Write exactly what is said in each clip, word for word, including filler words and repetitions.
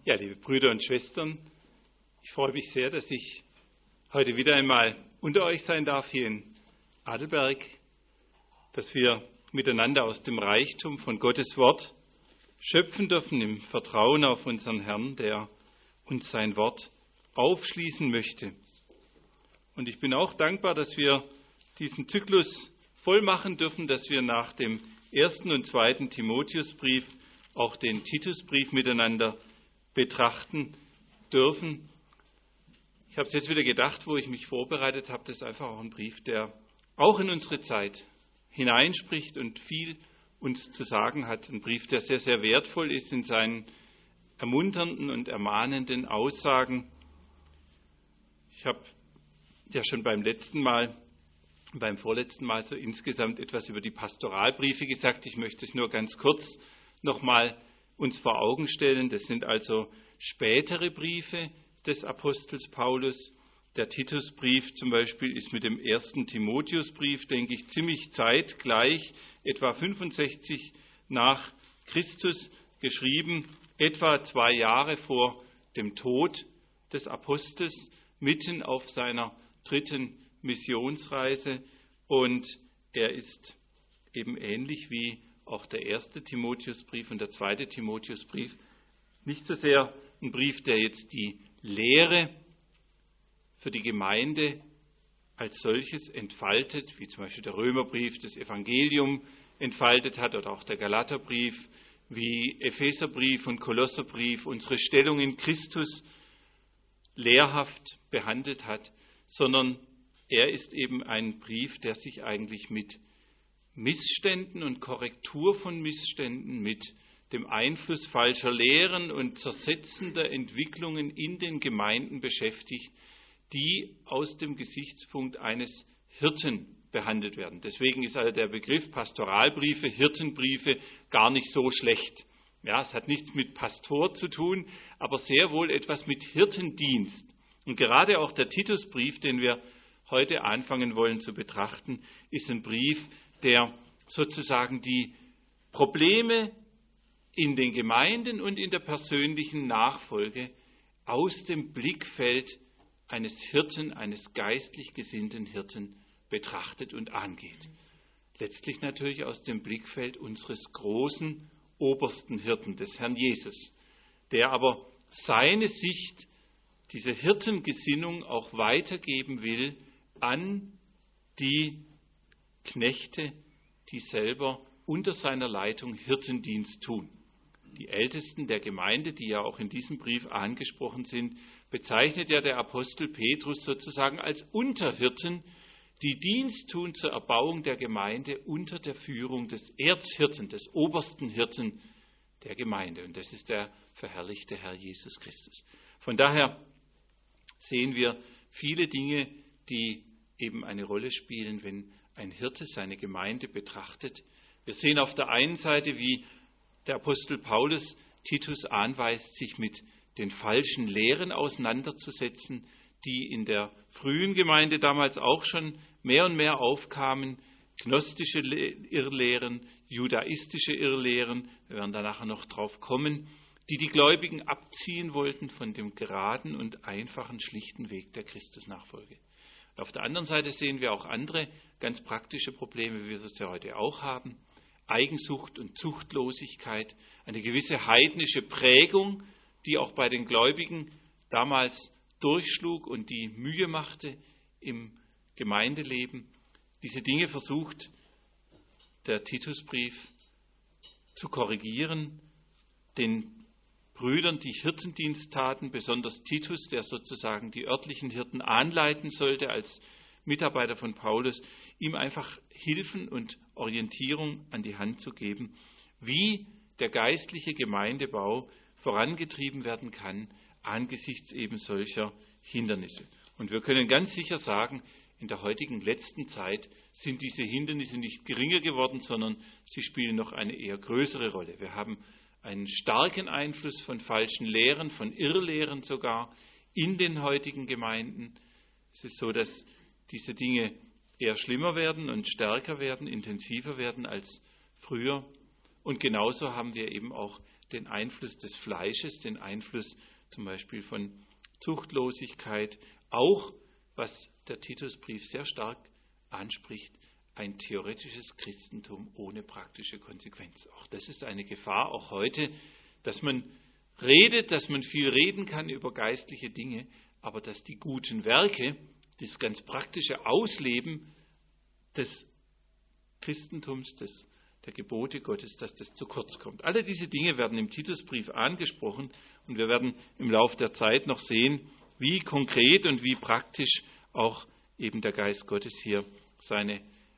Ja, liebe Brüder und Schwestern, ich freue mich sehr, dass ich heute wieder einmal unter euch sein darf hier in Adelberg, dass wir miteinander aus dem Reichtum von Gottes Wort schöpfen dürfen im Vertrauen auf unseren Herrn, der uns sein Wort aufschließen möchte. Und ich bin auch dankbar, dass wir diesen Zyklus voll machen dürfen, dass wir nach dem ersten und zweiten Timotheusbrief auch den Titusbrief miteinander betrachten dürfen. Ich habe es jetzt wieder gedacht, wo ich mich vorbereitet habe, das ist einfach auch ein Brief, der auch in unsere Zeit hineinspricht und viel uns zu sagen hat. Ein Brief, der sehr, sehr wertvoll ist in seinen ermunternden und ermahnenden Aussagen. Ich habe ja schon beim letzten Mal, beim vorletzten Mal so insgesamt etwas über die Pastoralbriefe gesagt. Ich möchte es nur ganz kurz nochmal uns vor Augen stellen. Das sind also spätere Briefe des Apostels Paulus. Der Titusbrief zum Beispiel ist mit dem ersten Timotheusbrief, denke ich, ziemlich zeitgleich, etwa fünfundsechzig nach Christus geschrieben, etwa zwei Jahre vor dem Tod des Apostels, mitten auf seiner dritten Missionsreise. Und er ist eben ähnlich wie auch der erste Timotheusbrief und der zweite Timotheusbrief nicht so sehr ein Brief, der jetzt die Lehre für die Gemeinde als solches entfaltet, wie zum Beispiel der Römerbrief das Evangelium entfaltet hat oder auch der Galaterbrief, wie Epheserbrief und Kolosserbrief unsere Stellung in Christus lehrhaft behandelt hat, sondern er ist eben ein Brief, der sich eigentlich mit Missständen und Korrektur von Missständen, mit dem Einfluss falscher Lehren und zersetzender Entwicklungen in den Gemeinden beschäftigt, die aus dem Gesichtspunkt eines Hirten behandelt werden. Deswegen ist also der Begriff Pastoralbriefe, Hirtenbriefe gar nicht so schlecht. Ja, es hat nichts mit Pastor zu tun, aber sehr wohl etwas mit Hirtendienst. Und gerade auch der Titusbrief, den wir heute anfangen wollen zu betrachten, ist ein Brief, der sozusagen die Probleme in den Gemeinden und in der persönlichen Nachfolge aus dem Blickfeld eines Hirten, eines geistlich gesinnten Hirten betrachtet und angeht. Letztlich natürlich aus dem Blickfeld unseres großen obersten Hirten, des Herrn Jesus, der aber seine Sicht, diese Hirtengesinnung auch weitergeben will an die Knechte, die selber unter seiner Leitung Hirtendienst tun. Die Ältesten der Gemeinde, die ja auch in diesem Brief angesprochen sind, bezeichnet ja der Apostel Petrus sozusagen als Unterhirten, die Dienst tun zur Erbauung der Gemeinde unter der Führung des Erzhirten, des obersten Hirten der Gemeinde. Und das ist der verherrlichte Herr Jesus Christus. Von daher sehen wir viele Dinge, die eben eine Rolle spielen, wenn ein Hirte seine Gemeinde betrachtet. Wir sehen auf der einen Seite, wie der Apostel Paulus Titus anweist, sich mit den falschen Lehren auseinanderzusetzen, die in der frühen Gemeinde damals auch schon mehr und mehr aufkamen. Gnostische Irrlehren, judaistische Irrlehren, wir werden da nachher noch drauf kommen, die die Gläubigen abziehen wollten von dem geraden und einfachen, schlichten Weg der Christusnachfolge. Auf der anderen Seite sehen wir auch andere ganz praktische Probleme, wie wir es ja heute auch haben. Eigensucht und Zuchtlosigkeit, eine gewisse heidnische Prägung, die auch bei den Gläubigen damals durchschlug und die Mühe machte im Gemeindeleben. Diese Dinge versucht der Titusbrief zu korrigieren, den Brüdern, die Hirtendienst taten, besonders Titus, der sozusagen die örtlichen Hirten anleiten sollte als Mitarbeiter von Paulus, ihm einfach Hilfen und Orientierung an die Hand zu geben, wie der geistliche Gemeindebau vorangetrieben werden kann angesichts eben solcher Hindernisse. Und wir können ganz sicher sagen, in der heutigen letzten Zeit sind diese Hindernisse nicht geringer geworden, sondern sie spielen noch eine eher größere Rolle. Wir haben einen starken Einfluss von falschen Lehren, von Irrlehren sogar in den heutigen Gemeinden. Es ist so, dass diese Dinge eher schlimmer werden und stärker werden, intensiver werden als früher. Und genauso haben wir eben auch den Einfluss des Fleisches, den Einfluss zum Beispiel von Zuchtlosigkeit, auch, was der Titusbrief sehr stark anspricht, ein theoretisches Christentum ohne praktische Konsequenz. Auch das ist eine Gefahr, auch heute, dass man redet, dass man viel reden kann über geistliche Dinge, aber dass die guten Werke, das ganz praktische Ausleben des Christentums, des, der Gebote Gottes, dass das zu kurz kommt. Alle diese Dinge werden im Titusbrief angesprochen und wir werden im Laufe der Zeit noch sehen, wie konkret und wie praktisch auch eben der Geist Gottes hier seine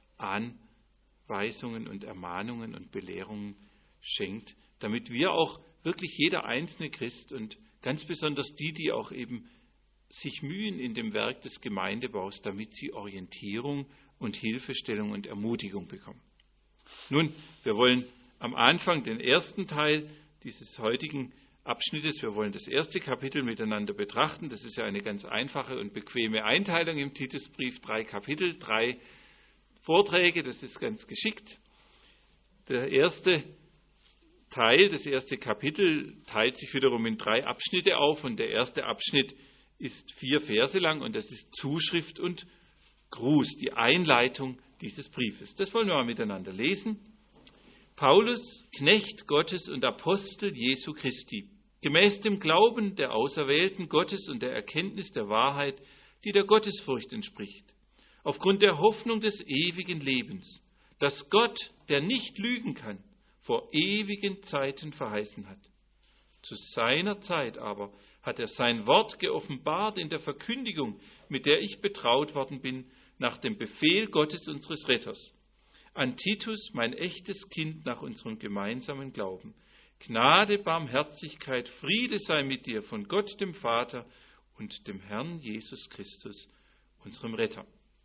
Anweisungen und Ermahnungen und Belehrungen schenkt, damit wir auch wirklich jeder einzelne Christ und ganz besonders die, die auch eben sich mühen in dem Werk des Gemeindebaus, damit sie Orientierung und Hilfestellung und Ermutigung bekommen. Nun, wir wollen am Anfang den ersten Teil dieses heutigen Abschnittes, wir wollen das erste Kapitel miteinander betrachten. Das ist ja eine ganz einfache und bequeme Einteilung im Titusbrief. Drei Kapitel, drei Vorträge, das ist ganz geschickt. Der erste Teil, das erste Kapitel teilt sich wiederum in drei Abschnitte auf und der erste Abschnitt ist vier Verse lang und das ist Zuschrift und Gruß, die Einleitung dieses Briefes. Das wollen wir mal miteinander lesen. Paulus, Knecht Gottes und Apostel Jesu Christi, gemäß dem Glauben der Auserwählten Gottes und der Erkenntnis der Wahrheit, die der Gottesfurcht entspricht, aufgrund der Hoffnung des ewigen Lebens, das Gott, der nicht lügen kann, vor ewigen Zeiten verheißen hat. Zu seiner Zeit aber hat er sein Wort geoffenbart in der Verkündigung, mit der ich betraut worden bin, nach dem Befehl Gottes unseres Retters. An Titus, mein echtes Kind nach unserem gemeinsamen Glauben. Gnade, Barmherzigkeit, Friede sei mit dir von Gott dem Vater und dem Herrn Jesus Christus, unserem Retter.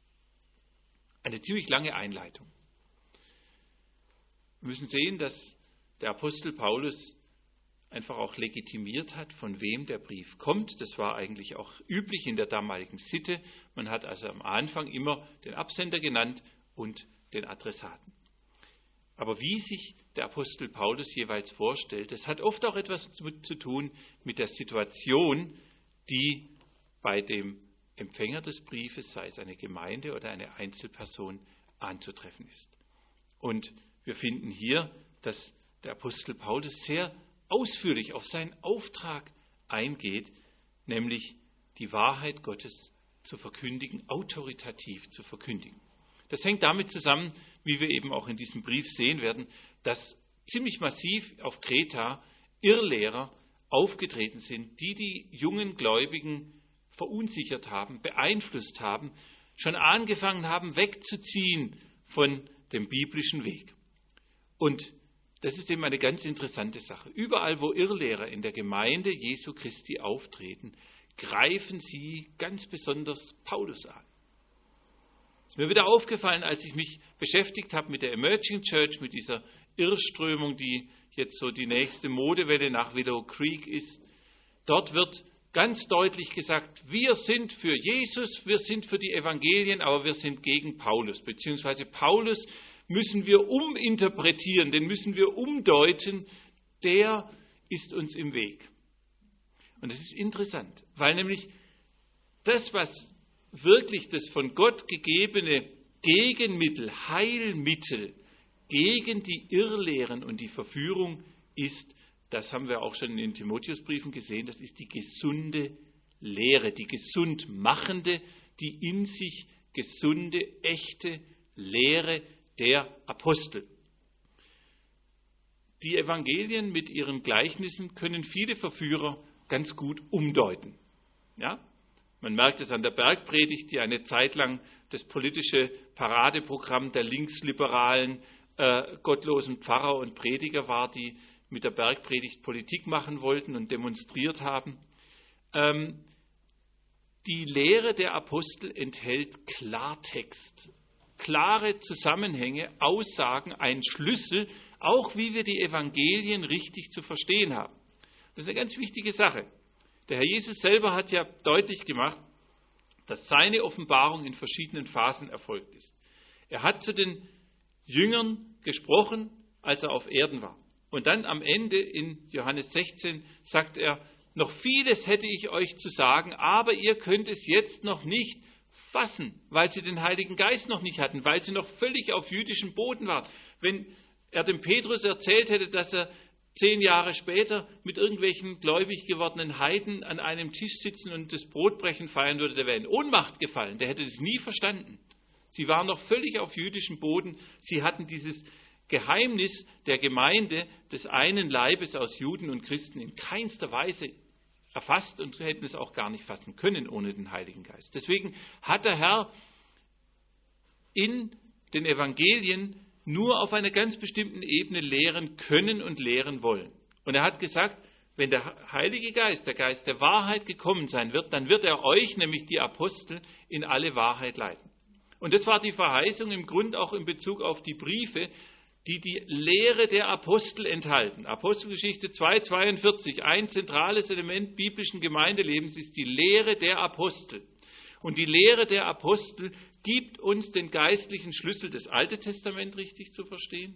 Eine ziemlich lange Einleitung. Wir müssen sehen, dass der Apostel Paulus einfach auch legitimiert hat, von wem der Brief kommt. Das war eigentlich auch üblich in der damaligen Sitte. Man hat also am Anfang immer den Absender genannt und den Adressaten. Aber wie sich der Apostel Paulus jeweils vorstellt, das hat oft auch etwas zu tun mit der Situation, die bei dem Empfänger des Briefes, sei es eine Gemeinde oder eine Einzelperson, anzutreffen ist. Und wir finden hier, dass der Apostel Paulus sehr ausführlich auf seinen Auftrag eingeht, nämlich die Wahrheit Gottes zu verkündigen, autoritativ zu verkündigen. Das hängt damit zusammen, wie wir eben auch in diesem Brief sehen werden, dass ziemlich massiv auf Kreta Irrlehrer aufgetreten sind, die die jungen Gläubigen verunsichert haben, beeinflusst haben, schon angefangen haben, wegzuziehen von dem biblischen Weg. Und das ist eben eine ganz interessante Sache. Überall, wo Irrlehrer in der Gemeinde Jesu Christi auftreten, greifen sie ganz besonders Paulus an. Es ist mir wieder aufgefallen, als ich mich beschäftigt habe mit der Emerging Church, mit dieser Irrströmung, die jetzt so die nächste Modewelle nach Willow Creek ist. Dort wird ganz deutlich gesagt, wir sind für Jesus, wir sind für die Evangelien, aber wir sind gegen Paulus, beziehungsweise Paulus müssen wir uminterpretieren, den müssen wir umdeuten, der ist uns im Weg. Und das ist interessant, weil nämlich das, was wirklich das von Gott gegebene Gegenmittel, Heilmittel gegen die Irrlehren und die Verführung ist, das haben wir auch schon in den Timotheusbriefen gesehen, das ist die gesunde Lehre, die gesund machende, die in sich gesunde, echte Lehre der Apostel. Die Evangelien mit ihren Gleichnissen können viele Verführer ganz gut umdeuten. Ja? Man merkt es an der Bergpredigt, die eine Zeit lang das politische Paradeprogramm der linksliberalen, äh, gottlosen Pfarrer und Prediger war, die mit der Bergpredigt Politik machen wollten und demonstriert haben. Ähm, die Lehre der Apostel enthält Klartext, klare Zusammenhänge, Aussagen, ein Schlüssel, auch wie wir die Evangelien richtig zu verstehen haben. Das ist eine ganz wichtige Sache. Der Herr Jesus selber hat ja deutlich gemacht, dass seine Offenbarung in verschiedenen Phasen erfolgt ist. Er hat zu den Jüngern gesprochen, als er auf Erden war. Und dann am Ende in Johannes sechzehn sagt er, noch vieles hätte ich euch zu sagen, aber ihr könnt es jetzt noch nicht fassen, weil sie den Heiligen Geist noch nicht hatten, weil sie noch völlig auf jüdischem Boden waren. Wenn er dem Petrus erzählt hätte, dass er zehn Jahre später mit irgendwelchen gläubig gewordenen Heiden an einem Tisch sitzen und das Brotbrechen feiern würde, der wäre in Ohnmacht gefallen, der hätte das nie verstanden. Sie waren noch völlig auf jüdischem Boden, sie hatten dieses Geheimnis der Gemeinde des einen Leibes aus Juden und Christen in keinster Weise erfasst und hätten es auch gar nicht fassen können ohne den Heiligen Geist. Deswegen hat der Herr in den Evangelien nur auf einer ganz bestimmten Ebene lehren können und lehren wollen. Und er hat gesagt, wenn der Heilige Geist, der Geist der Wahrheit gekommen sein wird, dann wird er euch, nämlich die Apostel, in alle Wahrheit leiten. Und das war die Verheißung im Grund auch in Bezug auf die Briefe, die die Lehre der Apostel enthalten. Apostelgeschichte zwei zweiundvierzig, ein zentrales Element biblischen Gemeindelebens ist die Lehre der Apostel. Und die Lehre der Apostel gibt uns den geistlichen Schlüssel, das Alte Testament richtig zu verstehen,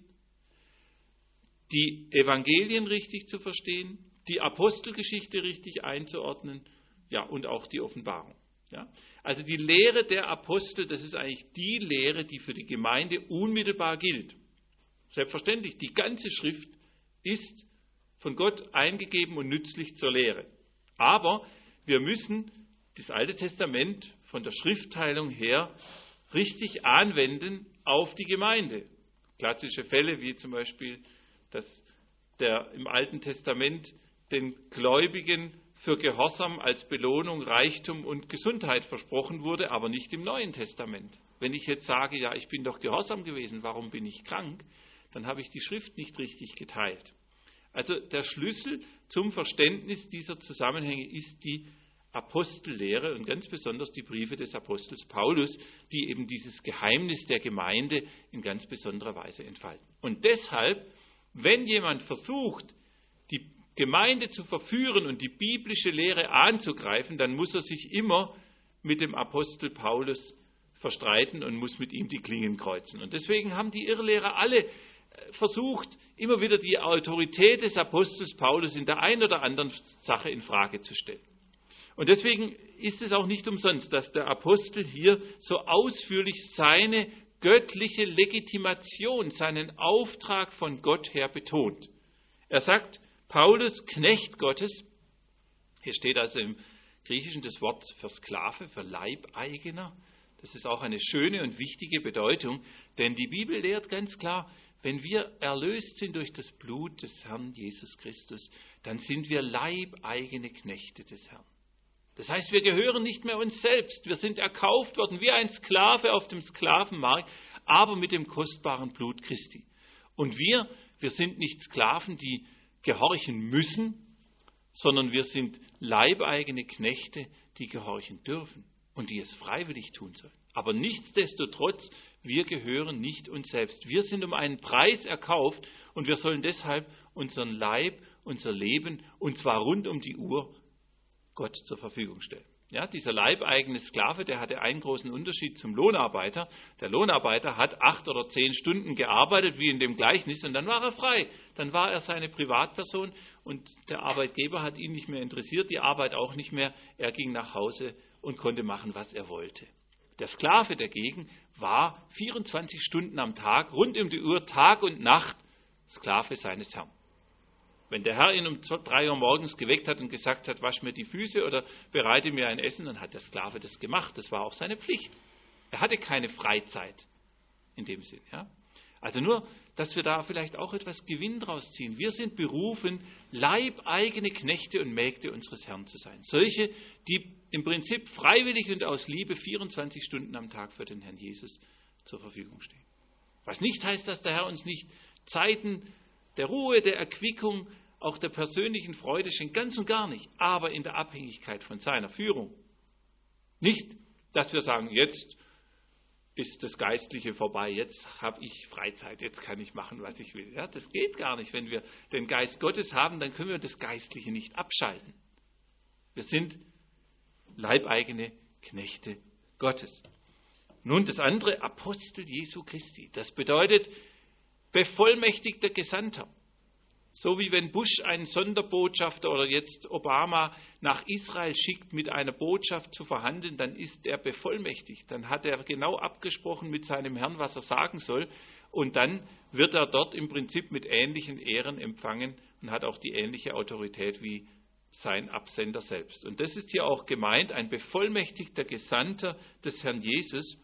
die Evangelien richtig zu verstehen, die Apostelgeschichte richtig einzuordnen, ja, und auch die Offenbarung. Ja. Also die Lehre der Apostel, das ist eigentlich die Lehre, die für die Gemeinde unmittelbar gilt. Selbstverständlich, die ganze Schrift ist von Gott eingegeben und nützlich zur Lehre. Aber wir müssen das Alte Testament von der Schriftteilung her richtig anwenden auf die Gemeinde. Klassische Fälle wie zum Beispiel, dass der im Alten Testament den Gläubigen für Gehorsam als Belohnung Reichtum und Gesundheit versprochen wurde, aber nicht im Neuen Testament. Wenn ich jetzt sage, ja, ich bin doch gehorsam gewesen, warum bin ich krank? Dann habe ich die Schrift nicht richtig geteilt. Also der Schlüssel zum Verständnis dieser Zusammenhänge ist die Apostellehre und ganz besonders die Briefe des Apostels Paulus, die eben dieses Geheimnis der Gemeinde in ganz besonderer Weise entfalten. Und deshalb, wenn jemand versucht, die Gemeinde zu verführen und die biblische Lehre anzugreifen, dann muss er sich immer mit dem Apostel Paulus verstreiten und muss mit ihm die Klingen kreuzen. Und deswegen haben die Irrlehrer alle versucht, immer wieder die Autorität des Apostels Paulus in der einen oder anderen Sache in Frage zu stellen. Und deswegen ist es auch nicht umsonst, dass der Apostel hier so ausführlich seine göttliche Legitimation, seinen Auftrag von Gott her betont. Er sagt, Paulus, Knecht Gottes, hier steht also im Griechischen das Wort für Sklave, für Leibeigener. Das ist auch eine schöne und wichtige Bedeutung, denn die Bibel lehrt ganz klar, wenn wir erlöst sind durch das Blut des Herrn Jesus Christus, dann sind wir leibeigene Knechte des Herrn. Das heißt, wir gehören nicht mehr uns selbst. Wir sind erkauft worden wie ein Sklave auf dem Sklavenmarkt, aber mit dem kostbaren Blut Christi. Und wir, wir sind nicht Sklaven, die gehorchen müssen, sondern wir sind leibeigene Knechte, die gehorchen dürfen und die es freiwillig tun sollen. Aber nichtsdestotrotz, wir gehören nicht uns selbst. Wir sind um einen Preis erkauft und wir sollen deshalb unseren Leib, unser Leben, und zwar rund um die Uhr, Gott zur Verfügung stellen. Ja, dieser leibeigene Sklave, der hatte einen großen Unterschied zum Lohnarbeiter. Der Lohnarbeiter hat acht oder zehn Stunden gearbeitet, wie in dem Gleichnis, und dann war er frei. Dann war er seine Privatperson und der Arbeitgeber hat ihn nicht mehr interessiert, die Arbeit auch nicht mehr. Er ging nach Hause und konnte machen, was er wollte. Der Sklave dagegen war vierundzwanzig Stunden am Tag, rund um die Uhr, Tag und Nacht, Sklave seines Herrn. Wenn der Herr ihn um drei Uhr morgens geweckt hat und gesagt hat, wasch mir die Füße oder bereite mir ein Essen, dann hat der Sklave das gemacht. Das war auch seine Pflicht. Er hatte keine Freizeit in dem Sinn. Ja? Also nur, dass wir da vielleicht auch etwas Gewinn draus ziehen. Wir sind berufen, leibeigene Knechte und Mägde unseres Herrn zu sein. Solche, die im Prinzip freiwillig und aus Liebe vierundzwanzig Stunden am Tag für den Herrn Jesus zur Verfügung stehen. Was nicht heißt, dass der Herr uns nicht Zeiten der Ruhe, der Erquickung, auch der persönlichen Freude schenkt, ganz und gar nicht, aber in der Abhängigkeit von seiner Führung. Nicht, dass wir sagen, jetzt ist das Geistliche vorbei, jetzt habe ich Freizeit, jetzt kann ich machen, was ich will. Ja, das geht gar nicht. Wenn wir den Geist Gottes haben, dann können wir das Geistliche nicht abschalten. Wir sind leibeigene Knechte Gottes. Nun das andere, Apostel Jesu Christi. Das bedeutet bevollmächtigter Gesandter. So wie wenn Bush einen Sonderbotschafter oder jetzt Obama nach Israel schickt, mit einer Botschaft zu verhandeln, dann ist er bevollmächtigt. Dann hat er genau abgesprochen mit seinem Herrn, was er sagen soll. Und dann wird er dort im Prinzip mit ähnlichen Ehren empfangen und hat auch die ähnliche Autorität wie sein Absender selbst. Und das ist hier auch gemeint, ein bevollmächtigter Gesandter des Herrn Jesus.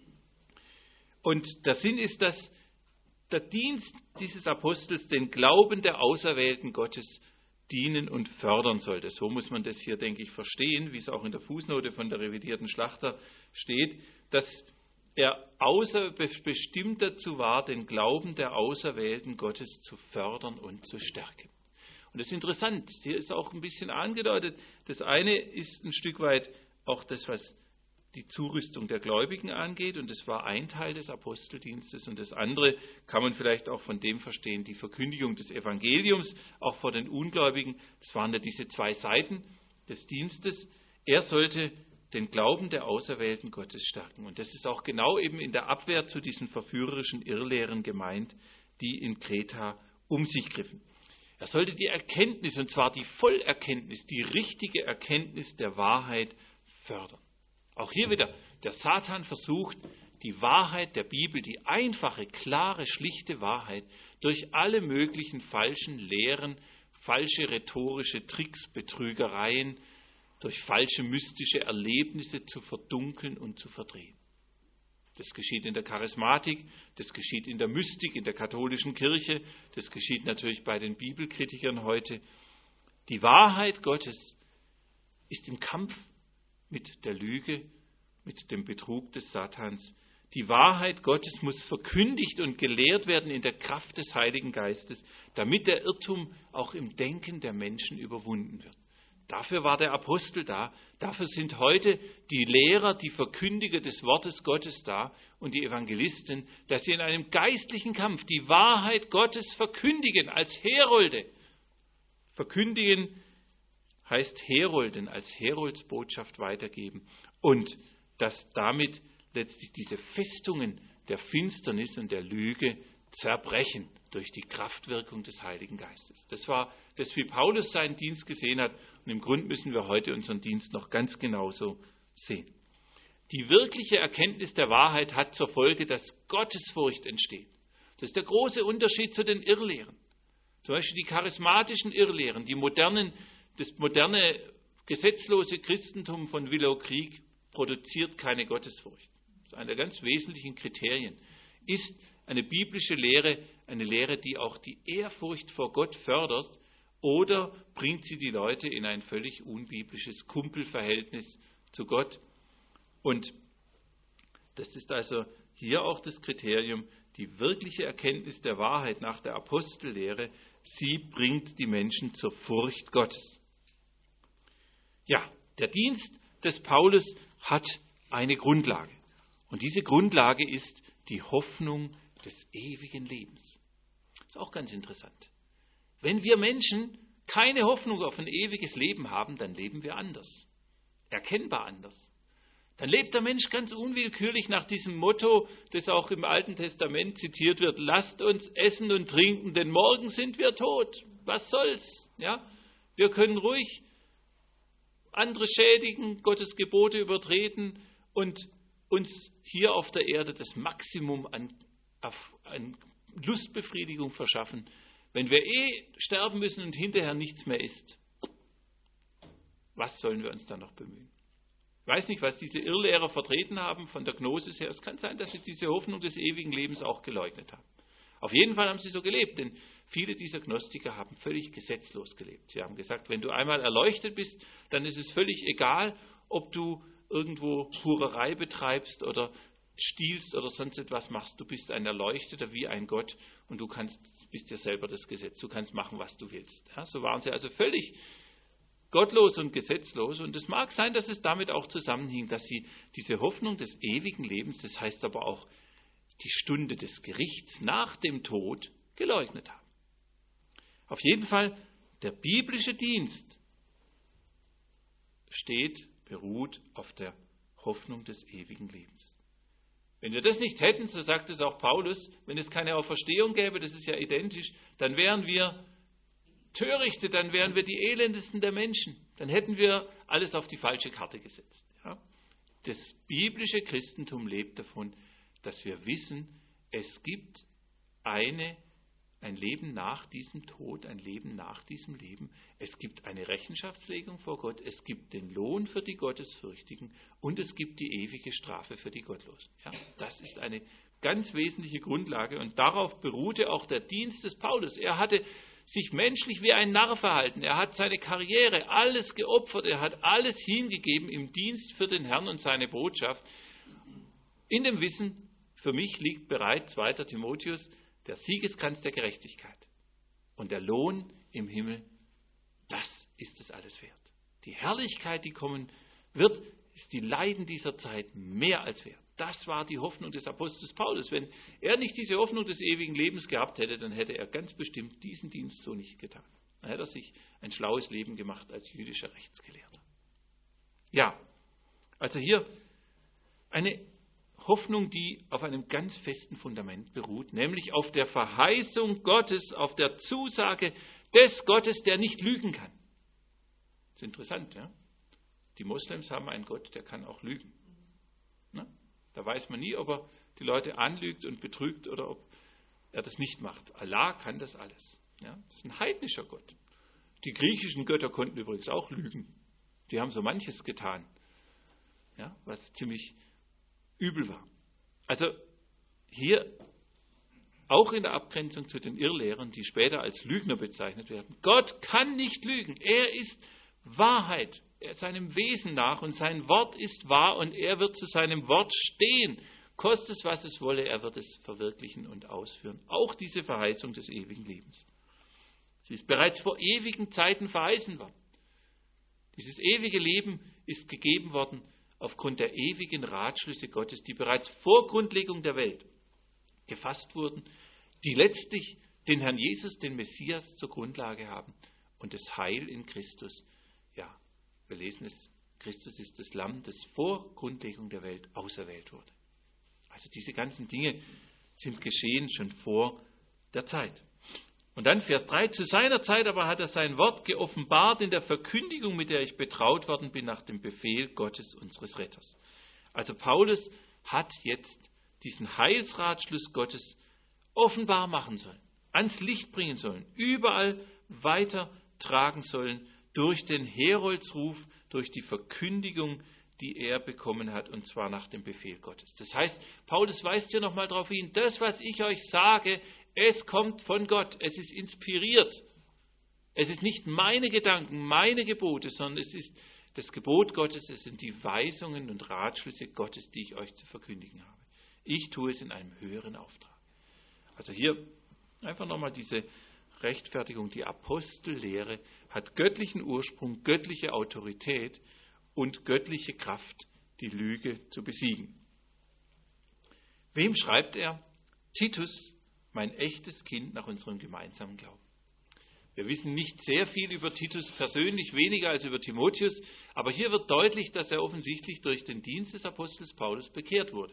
Und der Sinn ist, dass der Dienst dieses Apostels den Glauben der Auserwählten Gottes dienen und fördern sollte. So muss man das hier, denke ich, verstehen, wie es auch in der Fußnote von der revidierten Schlachter steht, dass er außer, bestimmt dazu war, den Glauben der Auserwählten Gottes zu fördern und zu stärken. Und das ist interessant, hier ist auch ein bisschen angedeutet, das eine ist ein Stück weit auch das, was die Zurüstung der Gläubigen angeht, und das war ein Teil des Aposteldienstes, und das andere kann man vielleicht auch von dem verstehen, die Verkündigung des Evangeliums, auch vor den Ungläubigen. Das waren ja diese zwei Seiten des Dienstes. Er sollte den Glauben der Auserwählten Gottes stärken, und das ist auch genau eben in der Abwehr zu diesen verführerischen Irrlehren gemeint, die in Kreta um sich griffen. Er sollte die Erkenntnis, und zwar die Vollerkenntnis, die richtige Erkenntnis der Wahrheit fördern. Auch hier wieder, der Satan versucht, die Wahrheit der Bibel, die einfache, klare, schlichte Wahrheit, durch alle möglichen falschen Lehren, falsche rhetorische Tricks, Betrügereien, durch falsche mystische Erlebnisse zu verdunkeln und zu verdrehen. Das geschieht in der Charismatik, das geschieht in der Mystik, in der katholischen Kirche, das geschieht natürlich bei den Bibelkritikern heute. Die Wahrheit Gottes ist im Kampf mit der Lüge, mit dem Betrug des Satans. Die Wahrheit Gottes muss verkündigt und gelehrt werden in der Kraft des Heiligen Geistes, damit der Irrtum auch im Denken der Menschen überwunden wird. Dafür war der Apostel da, dafür sind heute die Lehrer, die Verkündiger des Wortes Gottes da und die Evangelisten, dass sie in einem geistlichen Kampf die Wahrheit Gottes verkündigen, als Herolde. Verkündigen heißt herolden, als Heroldsbotschaft weitergeben, und dass damit letztlich diese Festungen der Finsternis und der Lüge zerbrechen durch die Kraftwirkung des Heiligen Geistes. Das war das, wie Paulus seinen Dienst gesehen hat, und im Grunde müssen wir heute unseren Dienst noch ganz genauso sehen. Die wirkliche Erkenntnis der Wahrheit hat zur Folge, dass Gottesfurcht entsteht. Das ist der große Unterschied zu den Irrlehren. Zum Beispiel die charismatischen Irrlehren, die modernen Das moderne, gesetzlose Christentum von Willow Creek produziert keine Gottesfurcht. Das ist einer der ganz wesentlichen Kriterien. Ist eine biblische Lehre eine Lehre, die auch die Ehrfurcht vor Gott fördert, oder bringt sie die Leute in ein völlig unbiblisches Kumpelverhältnis zu Gott? Und das ist also hier auch das Kriterium, die wirkliche Erkenntnis der Wahrheit nach der Apostellehre, sie bringt die Menschen zur Furcht Gottes. Ja, der Dienst des Paulus hat eine Grundlage. Und diese Grundlage ist die Hoffnung des ewigen Lebens. Das ist auch ganz interessant. Wenn wir Menschen keine Hoffnung auf ein ewiges Leben haben, dann leben wir anders. Erkennbar anders. Dann lebt der Mensch ganz unwillkürlich nach diesem Motto, das auch im Alten Testament zitiert wird: Lasst uns essen und trinken, denn morgen sind wir tot. Was soll's? Ja? Wir können ruhig andere schädigen, Gottes Gebote übertreten und uns hier auf der Erde das Maximum an, an Lustbefriedigung verschaffen. Wenn wir eh sterben müssen und hinterher nichts mehr ist, was sollen wir uns dann noch bemühen? Ich weiß nicht, was diese Irrlehrer vertreten haben von der Gnosis her. Es kann sein, dass sie diese Hoffnung des ewigen Lebens auch geleugnet haben. Auf jeden Fall haben sie so gelebt, denn viele dieser Gnostiker haben völlig gesetzlos gelebt. Sie haben gesagt, wenn du einmal erleuchtet bist, dann ist es völlig egal, ob du irgendwo Hurerei betreibst oder stiehlst oder sonst etwas machst. Du bist ein Erleuchteter wie ein Gott und du kannst, bist ja selber das Gesetz. Du kannst machen, was du willst. Ja, so waren sie also völlig gottlos und gesetzlos. Und es mag sein, dass es damit auch zusammenhing, dass sie diese Hoffnung des ewigen Lebens, das heißt aber auch die Stunde des Gerichts nach dem Tod, geleugnet haben. Auf jeden Fall, der biblische Dienst steht, beruht auf der Hoffnung des ewigen Lebens. Wenn wir das nicht hätten, so sagt es auch Paulus, wenn es keine Auferstehung gäbe, das ist ja identisch, dann wären wir Törichte, dann wären wir die elendesten der Menschen. Dann hätten wir alles auf die falsche Karte gesetzt. Ja? Das biblische Christentum lebt davon, dass wir wissen, es gibt eine, ein Leben nach diesem Tod, ein Leben nach diesem Leben. Es gibt eine Rechenschaftslegung vor Gott, es gibt den Lohn für die Gottesfürchtigen und es gibt die ewige Strafe für die Gottlosen. Ja? Das ist eine ganz wesentliche Grundlage und darauf beruhte auch der Dienst des Paulus. Er hatte sich menschlich wie ein Narr verhalten. Er hat seine Karriere, alles geopfert, er hat alles hingegeben im Dienst für den Herrn und seine Botschaft. In dem Wissen, für mich liegt bereit, zweiter Timotheus, der Siegeskranz der Gerechtigkeit. Und der Lohn im Himmel, das ist es alles wert. Die Herrlichkeit, die kommen wird, ist die Leiden dieser Zeit mehr als wert. Das war die Hoffnung des Apostels Paulus. Wenn er nicht diese Hoffnung des ewigen Lebens gehabt hätte, dann hätte er ganz bestimmt diesen Dienst so nicht getan. Dann hätte er sich ein schlaues Leben gemacht als jüdischer Rechtsgelehrter. Ja, also hier eine Hoffnung, die auf einem ganz festen Fundament beruht, nämlich auf der Verheißung Gottes, auf der Zusage des Gottes, der nicht lügen kann. Das ist interessant, ja? Die Moslems haben einen Gott, der kann auch lügen. Ne? Da weiß man nie, ob er die Leute anlügt und betrügt oder ob er das nicht macht. Allah kann das alles. Ja? Das ist ein heidnischer Gott. Die griechischen Götter konnten übrigens auch lügen. Die haben so manches getan, ja? Was ziemlich übel war. Also hier auch in der Abgrenzung zu den Irrlehrern, die später als Lügner bezeichnet werden. Gott kann nicht lügen. Er ist Wahrheit. Er ist seinem Wesen nach und sein Wort ist wahr und er wird zu seinem Wort stehen. Koste es, was es wolle, er wird es verwirklichen und ausführen. Auch diese Verheißung des ewigen Lebens. Sie ist bereits vor ewigen Zeiten verheißen worden. Dieses ewige Leben ist gegeben worden aufgrund der ewigen Ratschlüsse Gottes, die bereits vor Grundlegung der Welt gefasst wurden, die letztlich den Herrn Jesus, den Messias, zur Grundlage haben und das Heil in Christus. Ja, wir lesen es, Christus ist das Lamm, das vor Grundlegung der Welt auserwählt wurde. Also diese ganzen Dinge sind geschehen schon vor der Zeit. Und dann Vers drei, zu seiner Zeit aber hat er sein Wort geoffenbart in der Verkündigung, mit der ich betraut worden bin nach dem Befehl Gottes, unseres Retters. Also Paulus hat jetzt diesen Heilsratschluss Gottes offenbar machen sollen, ans Licht bringen sollen, überall weitertragen sollen, durch den Heroldsruf, durch die Verkündigung, die er bekommen hat, und zwar nach dem Befehl Gottes. Das heißt, Paulus weist hier nochmal darauf hin, das, was ich euch sage, es kommt von Gott, es ist inspiriert. Es ist nicht meine Gedanken, meine Gebote, sondern es ist das Gebot Gottes, es sind die Weisungen und Ratschlüsse Gottes, die ich euch zu verkündigen habe. Ich tue es in einem höheren Auftrag. Also hier einfach nochmal diese Rechtfertigung, die Apostellehre hat göttlichen Ursprung, göttliche Autorität und göttliche Kraft, die Lüge zu besiegen. Wem schreibt er? Titus, mein echtes Kind nach unserem gemeinsamen Glauben. Wir wissen nicht sehr viel über Titus persönlich, weniger als über Timotheus, aber hier wird deutlich, dass er offensichtlich durch den Dienst des Apostels Paulus bekehrt wurde.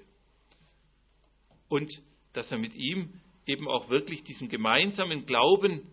Und dass er mit ihm eben auch wirklich diesen gemeinsamen Glauben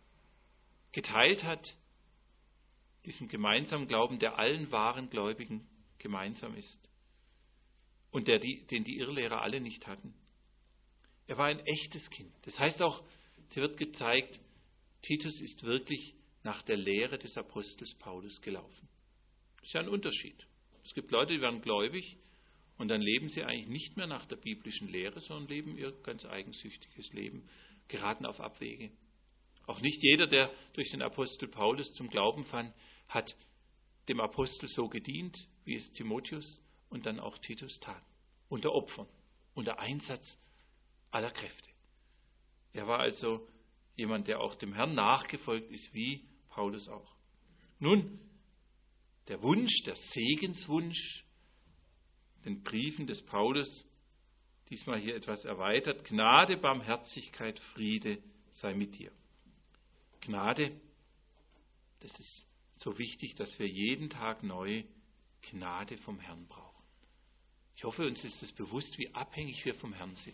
geteilt hat, diesen gemeinsamen Glauben, der allen wahren Gläubigen gemeinsam ist und der die, den die Irrlehrer alle nicht hatten. Er war ein echtes Kind. Das heißt auch, hier wird gezeigt, Titus ist wirklich nach der Lehre des Apostels Paulus gelaufen. Das ist ja ein Unterschied. Es gibt Leute, die werden gläubig und dann leben sie eigentlich nicht mehr nach der biblischen Lehre, sondern leben ihr ganz eigensüchtiges Leben, geraten auf Abwege. Auch nicht jeder, der durch den Apostel Paulus zum Glauben fand, hat dem Apostel so gedient, wie es Timotheus und dann auch Titus taten. Unter Opfern, unter Einsatz aller Kräfte. Er war also jemand, der auch dem Herrn nachgefolgt ist, wie Paulus auch. Nun, der Wunsch, der Segenswunsch, den Briefen des Paulus, diesmal hier etwas erweitert, Gnade, Barmherzigkeit, Friede sei mit dir. Gnade, das ist so wichtig, dass wir jeden Tag neu Gnade vom Herrn brauchen. Ich hoffe, uns ist es bewusst, wie abhängig wir vom Herrn sind.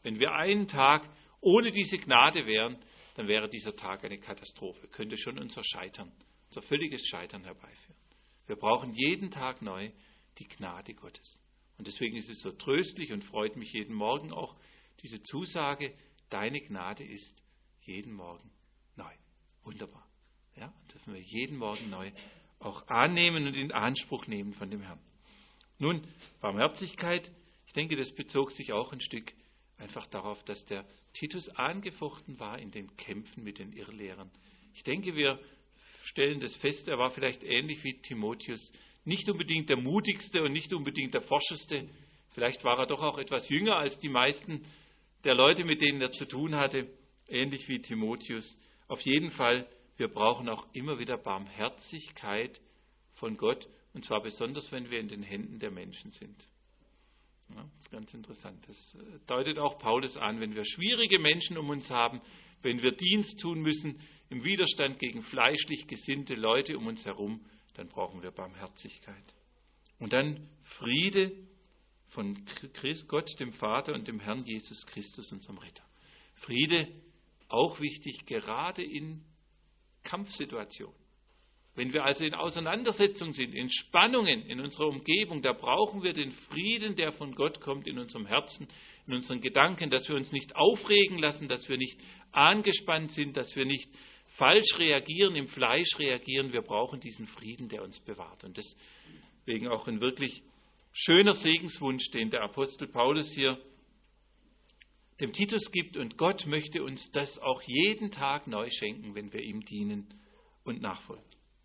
Wenn wir einen Tag ohne diese Gnade wären, dann wäre dieser Tag eine Katastrophe, könnte schon unser Scheitern, unser völliges Scheitern herbeiführen. Wir brauchen jeden Tag neu die Gnade Gottes. Und deswegen ist es so tröstlich und freut mich jeden Morgen auch diese Zusage, deine Gnade ist jeden Morgen neu. Wunderbar. Ja, dürfen wir jeden Morgen neu auch annehmen und in Anspruch nehmen von dem Herrn. Nun, Barmherzigkeit, ich denke, das bezog sich auch ein Stück einfach darauf, dass der Titus angefochten war in den Kämpfen mit den Irrlehrern. Ich denke, wir stellen das fest, er war vielleicht ähnlich wie Timotheus, nicht unbedingt der mutigste und nicht unbedingt der forscheste. Vielleicht war er doch auch etwas jünger als die meisten der Leute, mit denen er zu tun hatte, ähnlich wie Timotheus. Auf jeden Fall, wir brauchen auch immer wieder Barmherzigkeit von Gott, und zwar besonders, wenn wir in den Händen der Menschen sind. Ja, das ist ganz interessant. Das deutet auch Paulus an, wenn wir schwierige Menschen um uns haben, wenn wir Dienst tun müssen im Widerstand gegen fleischlich gesinnte Leute um uns herum, dann brauchen wir Barmherzigkeit. Und dann Friede von Gott, dem Vater und dem Herrn Jesus Christus, unserem Retter. Friede, auch wichtig, gerade in Kampfsituationen. Wenn wir also in Auseinandersetzung sind, in Spannungen in unserer Umgebung, da brauchen wir den Frieden, der von Gott kommt in unserem Herzen, in unseren Gedanken, dass wir uns nicht aufregen lassen, dass wir nicht angespannt sind, dass wir nicht falsch reagieren, im Fleisch reagieren. Wir brauchen diesen Frieden, der uns bewahrt. Und deswegen auch ein wirklich schöner Segenswunsch, den der Apostel Paulus hier dem Titus gibt. Und Gott möchte uns das auch jeden Tag neu schenken, wenn wir ihm dienen und nachfolgen.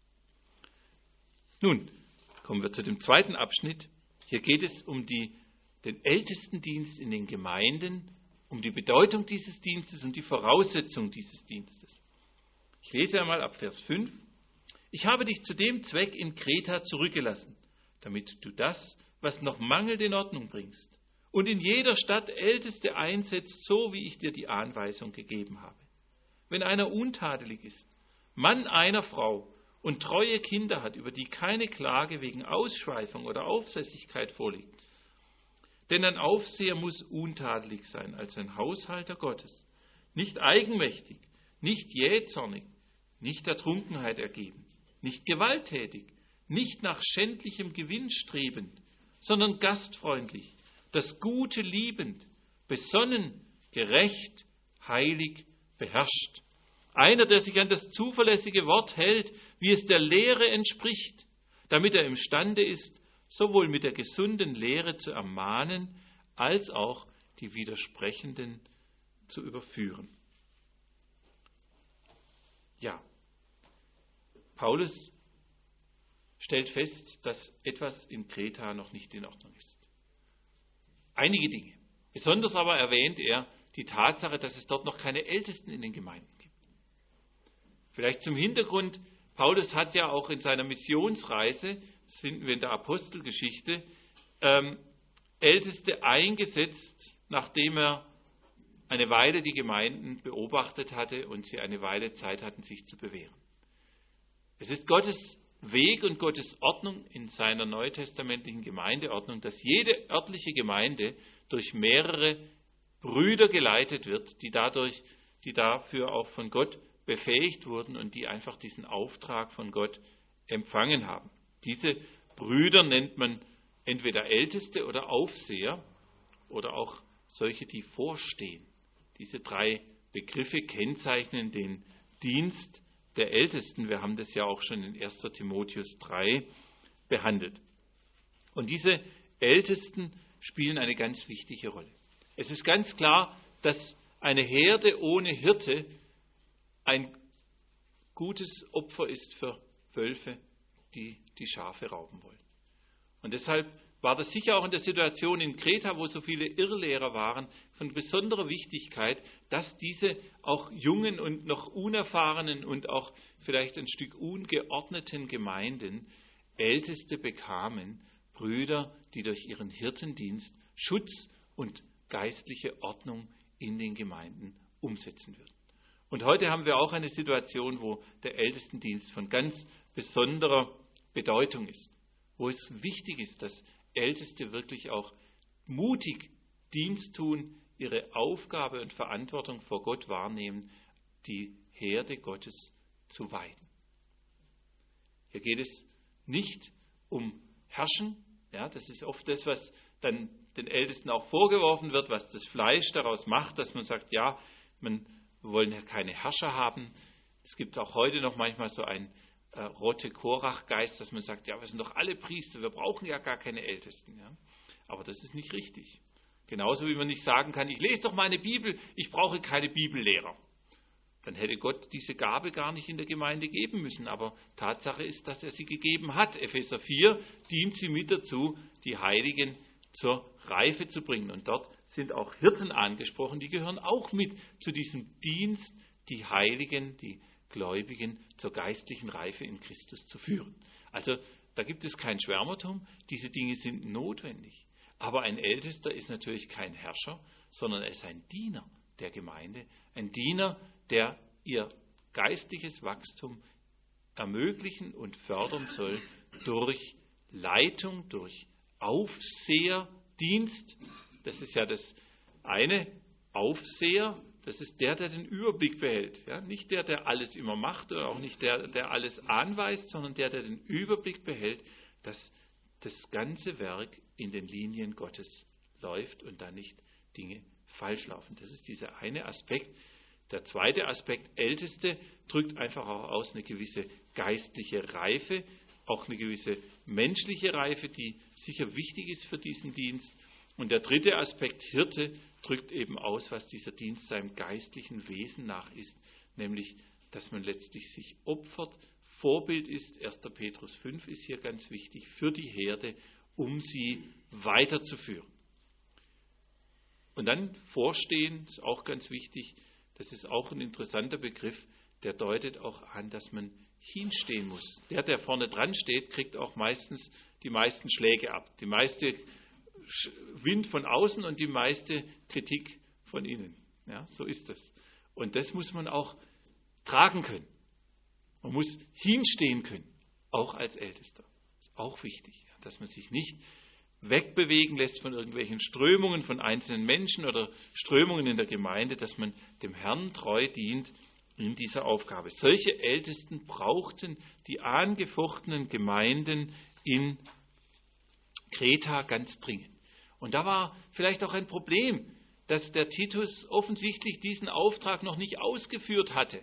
Nun kommen wir zu dem zweiten Abschnitt. Hier geht es um die, den Ältestendienst in den Gemeinden, um die Bedeutung dieses Dienstes und die Voraussetzung dieses Dienstes. Ich lese einmal ab Vers fünf. Ich habe dich zu dem Zweck in Kreta zurückgelassen, damit du das, was noch mangelt, in Ordnung bringst und in jeder Stadt Älteste einsetzt, so wie ich dir die Anweisung gegeben habe. Wenn einer untadelig ist, Mann einer Frau, und treue Kinder hat, über die keine Klage wegen Ausschweifung oder Aufsässigkeit vorliegt. Denn ein Aufseher muss untadelig sein als ein Haushalter Gottes, nicht eigenmächtig, nicht jähzornig, nicht der Trunkenheit ergeben, nicht gewalttätig, nicht nach schändlichem Gewinn strebend, sondern gastfreundlich, das Gute liebend, besonnen, gerecht, heilig, beherrscht. Einer, der sich an das zuverlässige Wort hält, wie es der Lehre entspricht, damit er imstande ist, sowohl mit der gesunden Lehre zu ermahnen, als auch die Widersprechenden zu überführen. Ja, Paulus stellt fest, dass etwas in Kreta noch nicht in Ordnung ist. Einige Dinge. Besonders aber erwähnt er die Tatsache, dass es dort noch keine Ältesten in den Gemeinden gibt. Vielleicht zum Hintergrund, Paulus hat ja auch in seiner Missionsreise, das finden wir in der Apostelgeschichte, ähm, Älteste eingesetzt, nachdem er eine Weile die Gemeinden beobachtet hatte und sie eine Weile Zeit hatten, sich zu bewähren. Es ist Gottes Weg und Gottes Ordnung in seiner neutestamentlichen Gemeindeordnung, dass jede örtliche Gemeinde durch mehrere Brüder geleitet wird, die dadurch, die dafür auch von Gott befähigt wurden und die einfach diesen Auftrag von Gott empfangen haben. Diese Brüder nennt man entweder Älteste oder Aufseher oder auch solche, die vorstehen. Diese drei Begriffe kennzeichnen den Dienst der Ältesten. Wir haben das ja auch schon in erster Timotheus drei behandelt. Und diese Ältesten spielen eine ganz wichtige Rolle. Es ist ganz klar, dass eine Herde ohne Hirte ein gutes Opfer ist für Wölfe, die die Schafe rauben wollen. Und deshalb war das sicher auch in der Situation in Kreta, wo so viele Irrlehrer waren, von besonderer Wichtigkeit, dass diese auch jungen und noch unerfahrenen und auch vielleicht ein Stück ungeordneten Gemeinden Älteste bekamen, Brüder, die durch ihren Hirtendienst Schutz und geistliche Ordnung in den Gemeinden umsetzen würden. Und heute haben wir auch eine Situation, wo der Ältestendienst von ganz besonderer Bedeutung ist, wo es wichtig ist, dass Älteste wirklich auch mutig Dienst tun ihre Aufgabe und Verantwortung vor Gott wahrnehmen, die Herde Gottes zu weiden. Hier geht es nicht um Herrschen. Ja, das ist oft das, was dann den Ältesten auch vorgeworfen wird, was das Fleisch daraus macht, dass man sagt, ja, man, wir wollen ja keine Herrscher haben. Es gibt auch heute noch manchmal so einen äh, rote Korach-Geist, dass man sagt, ja, wir sind doch alle Priester, wir brauchen ja gar keine Ältesten. Ja? Aber das ist nicht richtig. Genauso wie man nicht sagen kann, ich lese doch meine Bibel, ich brauche keine Bibellehrer. Dann hätte Gott diese Gabe gar nicht in der Gemeinde geben müssen. Aber Tatsache ist, dass er sie gegeben hat. Epheser vier dient sie mit dazu, die Heiligen zur Reife zu bringen. Und dort sind auch Hirten angesprochen, die gehören auch mit zu diesem Dienst, die Heiligen, die Gläubigen zur geistlichen Reife in Christus zu führen. Also da gibt es kein Schwärmertum, diese Dinge sind notwendig. Aber ein Ältester ist natürlich kein Herrscher, sondern er ist ein Diener der Gemeinde, ein Diener, der ihr geistliches Wachstum ermöglichen und fördern soll durch Leitung, durch Aufseherdienst. Das ist ja das eine, Aufseher, das ist der, der den Überblick behält. Ja, nicht der, der alles immer macht oder auch nicht der, der alles anweist, sondern der, der den Überblick behält, dass das ganze Werk in den Linien Gottes läuft und da nicht Dinge falsch laufen. Das ist dieser eine Aspekt. Der zweite Aspekt, Älteste, drückt einfach auch aus eine gewisse geistliche Reife, auch eine gewisse menschliche Reife, die sicher wichtig ist für diesen Dienst. Und der dritte Aspekt, Hirte, drückt eben aus, was dieser Dienst seinem geistlichen Wesen nach ist, nämlich, dass man letztlich sich opfert, Vorbild ist, erster Petrus fünf ist hier ganz wichtig, für die Herde, um sie weiterzuführen. Und dann Vorstehen ist auch ganz wichtig. Das ist auch ein interessanter Begriff, der deutet auch an, dass man hinstehen muss. Der, der vorne dran steht, kriegt auch meistens die meisten Schläge ab. Die meiste Wind von außen und die meiste Kritik von innen. Ja, so ist das. Und das muss man auch tragen können. Man muss hinstehen können, auch als Ältester. Das ist auch wichtig, dass man sich nicht wegbewegen lässt von irgendwelchen Strömungen von einzelnen Menschen oder Strömungen in der Gemeinde, dass man dem Herrn treu dient in dieser Aufgabe. Solche Ältesten brauchten die angefochtenen Gemeinden in Kreta ganz dringend. Und da war vielleicht auch ein Problem, dass der Titus offensichtlich diesen Auftrag noch nicht ausgeführt hatte.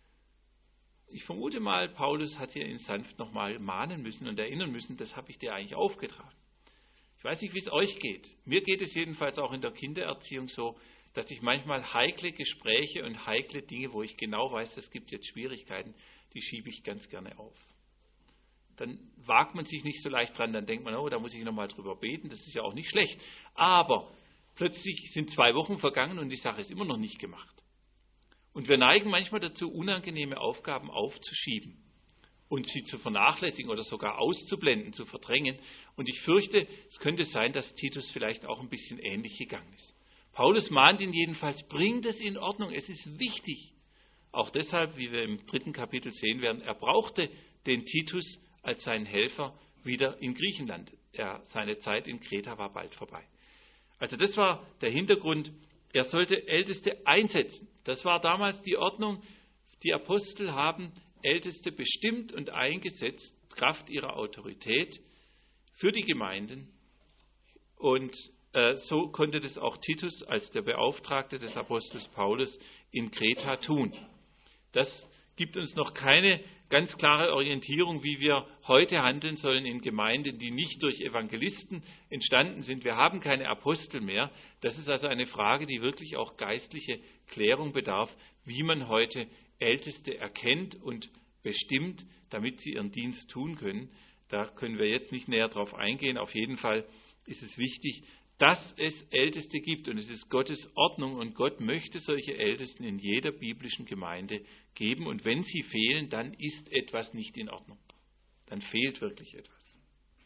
Ich vermute mal, Paulus hat hier ihn sanft nochmal mahnen müssen und erinnern müssen, das habe ich dir eigentlich aufgetragen. Ich weiß nicht, wie es euch geht. Mir geht es jedenfalls auch in der Kindererziehung so, dass ich manchmal heikle Gespräche und heikle Dinge, wo ich genau weiß, es gibt jetzt Schwierigkeiten, die schiebe ich ganz gerne auf. Dann wagt man sich nicht so leicht dran, dann denkt man, oh, da muss ich nochmal drüber beten, das ist ja auch nicht schlecht. Aber plötzlich sind zwei Wochen vergangen und die Sache ist immer noch nicht gemacht. Und wir neigen manchmal dazu, unangenehme Aufgaben aufzuschieben und sie zu vernachlässigen oder sogar auszublenden, zu verdrängen. Und ich fürchte, es könnte sein, dass Titus vielleicht auch ein bisschen ähnlich gegangen ist. Paulus mahnt ihn jedenfalls, bringt es in Ordnung, es ist wichtig. Auch deshalb, wie wir im dritten Kapitel sehen werden, er brauchte den Titus als seinen Helfer wieder in Griechenland. Er, seine Zeit in Kreta war bald vorbei. Also das war der Hintergrund. Er sollte Älteste einsetzen. Das war damals die Ordnung. Die Apostel haben Älteste bestimmt und eingesetzt, Kraft ihrer Autorität für die Gemeinden. Und äh, so konnte das auch Titus als der Beauftragte des Apostels Paulus in Kreta tun. Das gibt uns noch keine ganz klare Orientierung, wie wir heute handeln sollen in Gemeinden, die nicht durch Evangelisten entstanden sind. Wir haben keine Apostel mehr. Das ist also eine Frage, die wirklich auch geistliche Klärung bedarf, wie man heute Älteste erkennt und bestimmt, damit sie ihren Dienst tun können. Da können wir jetzt nicht näher drauf eingehen. Auf jeden Fall ist es wichtig, dass es Älteste gibt. Und es ist Gottes Ordnung und Gott möchte solche Ältesten in jeder biblischen Gemeinde geben. Und wenn sie fehlen, dann ist etwas nicht in Ordnung. Dann fehlt wirklich etwas.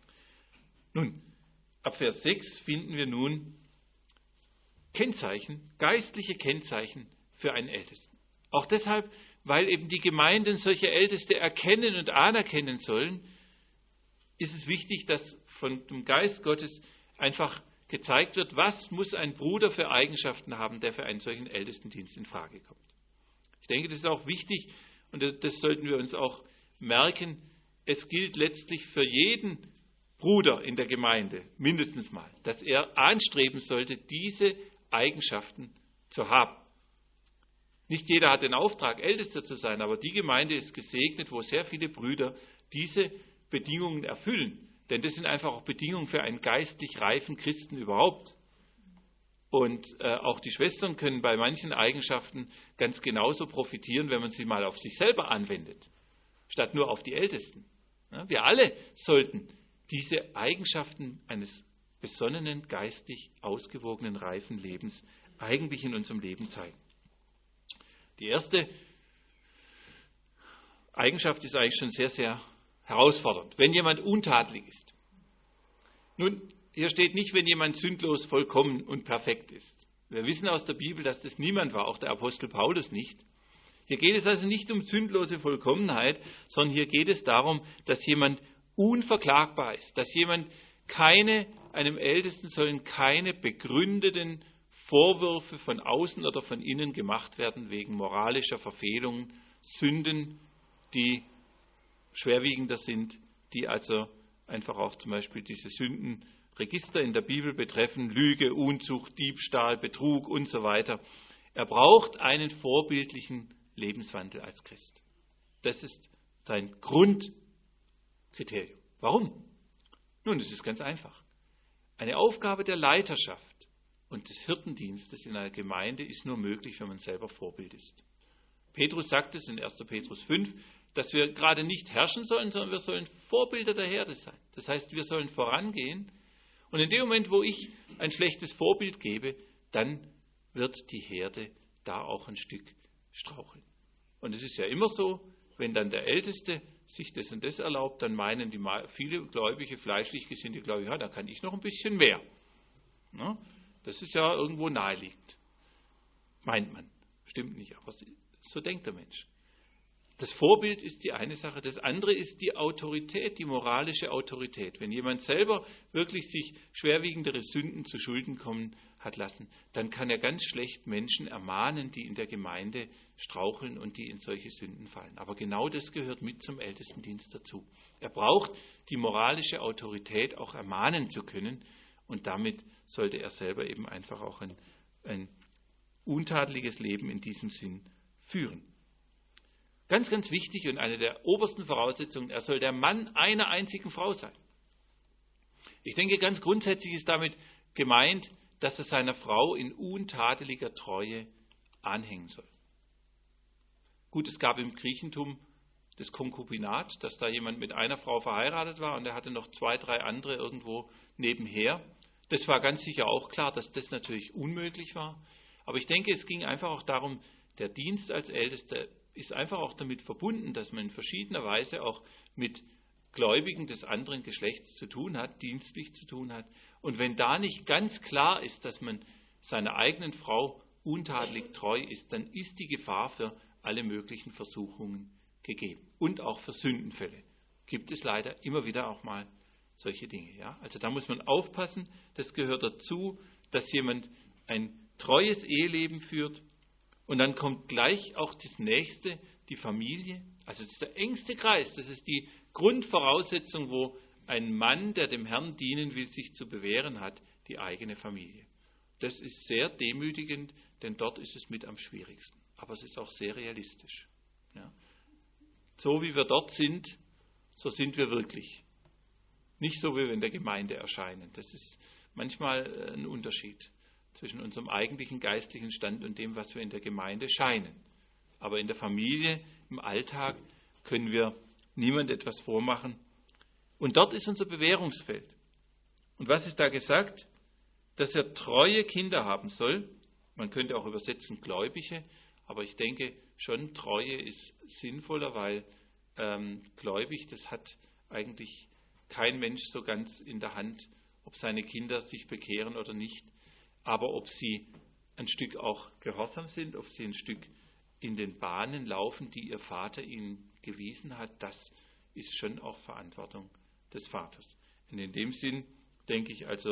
Nun, ab Vers sechs finden wir nun Kennzeichen, geistliche Kennzeichen für einen Ältesten. Auch deshalb, weil eben die Gemeinden solche Älteste erkennen und anerkennen sollen, ist es wichtig, dass von dem Geist Gottes einfach gezeigt wird, was muss ein Bruder für Eigenschaften haben, der für einen solchen Ältestendienst in Frage kommt. Ich denke, das ist auch wichtig und das, das sollten wir uns auch merken. Es gilt letztlich für jeden Bruder in der Gemeinde, mindestens mal, dass er anstreben sollte, diese Eigenschaften zu haben. Nicht jeder hat den Auftrag, Ältester zu sein, aber die Gemeinde ist gesegnet, wo sehr viele Brüder diese Bedingungen erfüllen. Denn das sind einfach auch Bedingungen für einen geistlich reifen Christen überhaupt. Und äh, auch die Schwestern können bei manchen Eigenschaften ganz genauso profitieren, wenn man sie mal auf sich selber anwendet, statt nur auf die Ältesten. Ja, wir alle sollten diese Eigenschaften eines besonnenen, geistig ausgewogenen, reifen Lebens eigentlich in unserem Leben zeigen. Die erste Eigenschaft ist eigentlich schon sehr, sehr herausfordernd. Wenn jemand untadelig ist. Nun, hier steht nicht, wenn jemand sündlos, vollkommen und perfekt ist. Wir wissen aus der Bibel, dass das niemand war, auch der Apostel Paulus nicht. Hier geht es also nicht um sündlose Vollkommenheit, sondern hier geht es darum, dass jemand unverklagbar ist, dass jemand keine, einem Ältesten sollen keine begründeten Vorwürfe von außen oder von innen gemacht werden wegen moralischer Verfehlungen, Sünden, die schwerwiegender sind, die also einfach auch zum Beispiel diese Sündenregister in der Bibel betreffen, Lüge, Unzucht, Diebstahl, Betrug und so weiter. Er braucht einen vorbildlichen Lebenswandel als Christ. Das ist sein Grundkriterium. Warum? Nun, das ist ganz einfach. Eine Aufgabe der Leiterschaft und des Hirtendienstes in einer Gemeinde ist nur möglich, wenn man selber Vorbild ist. Petrus sagt es in erster Petrus fünf, dass wir gerade nicht herrschen sollen, sondern wir sollen Vorbilder der Herde sein. Das heißt, wir sollen vorangehen. Und in dem Moment, wo ich ein schlechtes Vorbild gebe, dann wird die Herde da auch ein Stück straucheln. Und es ist ja immer so, wenn dann der Älteste sich das und das erlaubt, dann meinen die viele Gläubige, fleischlich Gesinnte, glaube ich, ja, da kann ich noch ein bisschen mehr. Ja, das ist ja irgendwo naheliegend. Meint man. Stimmt nicht, aber so denkt der Mensch. Das Vorbild ist die eine Sache. Das andere ist die Autorität, die moralische Autorität. Wenn jemand selber wirklich sich schwerwiegendere Sünden zu Schulden kommen hat lassen, dann kann er ganz schlecht Menschen ermahnen, die in der Gemeinde straucheln und die in solche Sünden fallen. Aber genau das gehört mit zum Ältestendienst dazu. Er braucht die moralische Autorität, auch ermahnen zu können. Und damit sollte er selber eben einfach auch ein, ein untadeliges Leben in diesem Sinn führen. Ganz, ganz wichtig und eine der obersten Voraussetzungen, er soll der Mann einer einzigen Frau sein. Ich denke, ganz grundsätzlich ist damit gemeint, dass er seiner Frau in untadeliger Treue anhängen soll. Gut, es gab im Griechentum das Konkubinat, dass da jemand mit einer Frau verheiratet war und er hatte noch zwei, drei andere irgendwo nebenher. Das war ganz sicher auch klar, dass das natürlich unmöglich war. Aber ich denke, es ging einfach auch darum, der Dienst als Ältester ist einfach auch damit verbunden, dass man in verschiedener Weise auch mit Gläubigen des anderen Geschlechts zu tun hat, dienstlich zu tun hat. Und wenn da nicht ganz klar ist, dass man seiner eigenen Frau untadelig treu ist, dann ist die Gefahr für alle möglichen Versuchungen gegeben. Und auch für Sündenfälle gibt es leider immer wieder auch mal solche Dinge. Ja? Also da muss man aufpassen, das gehört dazu, dass jemand ein treues Eheleben führt. Und dann kommt gleich auch das Nächste, die Familie. Also das ist der engste Kreis. Das ist die Grundvoraussetzung, wo ein Mann, der dem Herrn dienen will, sich zu bewähren hat, die eigene Familie. Das ist sehr demütigend, denn dort ist es mit am schwierigsten. Aber es ist auch sehr realistisch. Ja. So wie wir dort sind, so sind wir wirklich. Nicht so, wie wir in der Gemeinde erscheinen. Das ist manchmal ein Unterschied zwischen unserem eigentlichen geistlichen Stand und dem, was wir in der Gemeinde scheinen. Aber in der Familie, im Alltag, können wir niemand etwas vormachen. Und dort ist unser Bewährungsfeld. Und was ist da gesagt? Dass er treue Kinder haben soll. Man könnte auch übersetzen Gläubige, aber ich denke schon, Treue ist sinnvoller, weil ähm, gläubig, das hat eigentlich kein Mensch so ganz in der Hand, ob seine Kinder sich bekehren oder nicht. Aber ob sie ein Stück auch gehorsam sind, ob sie ein Stück in den Bahnen laufen, die ihr Vater ihnen gewiesen hat, das ist schon auch Verantwortung des Vaters. Und in dem Sinn denke ich also,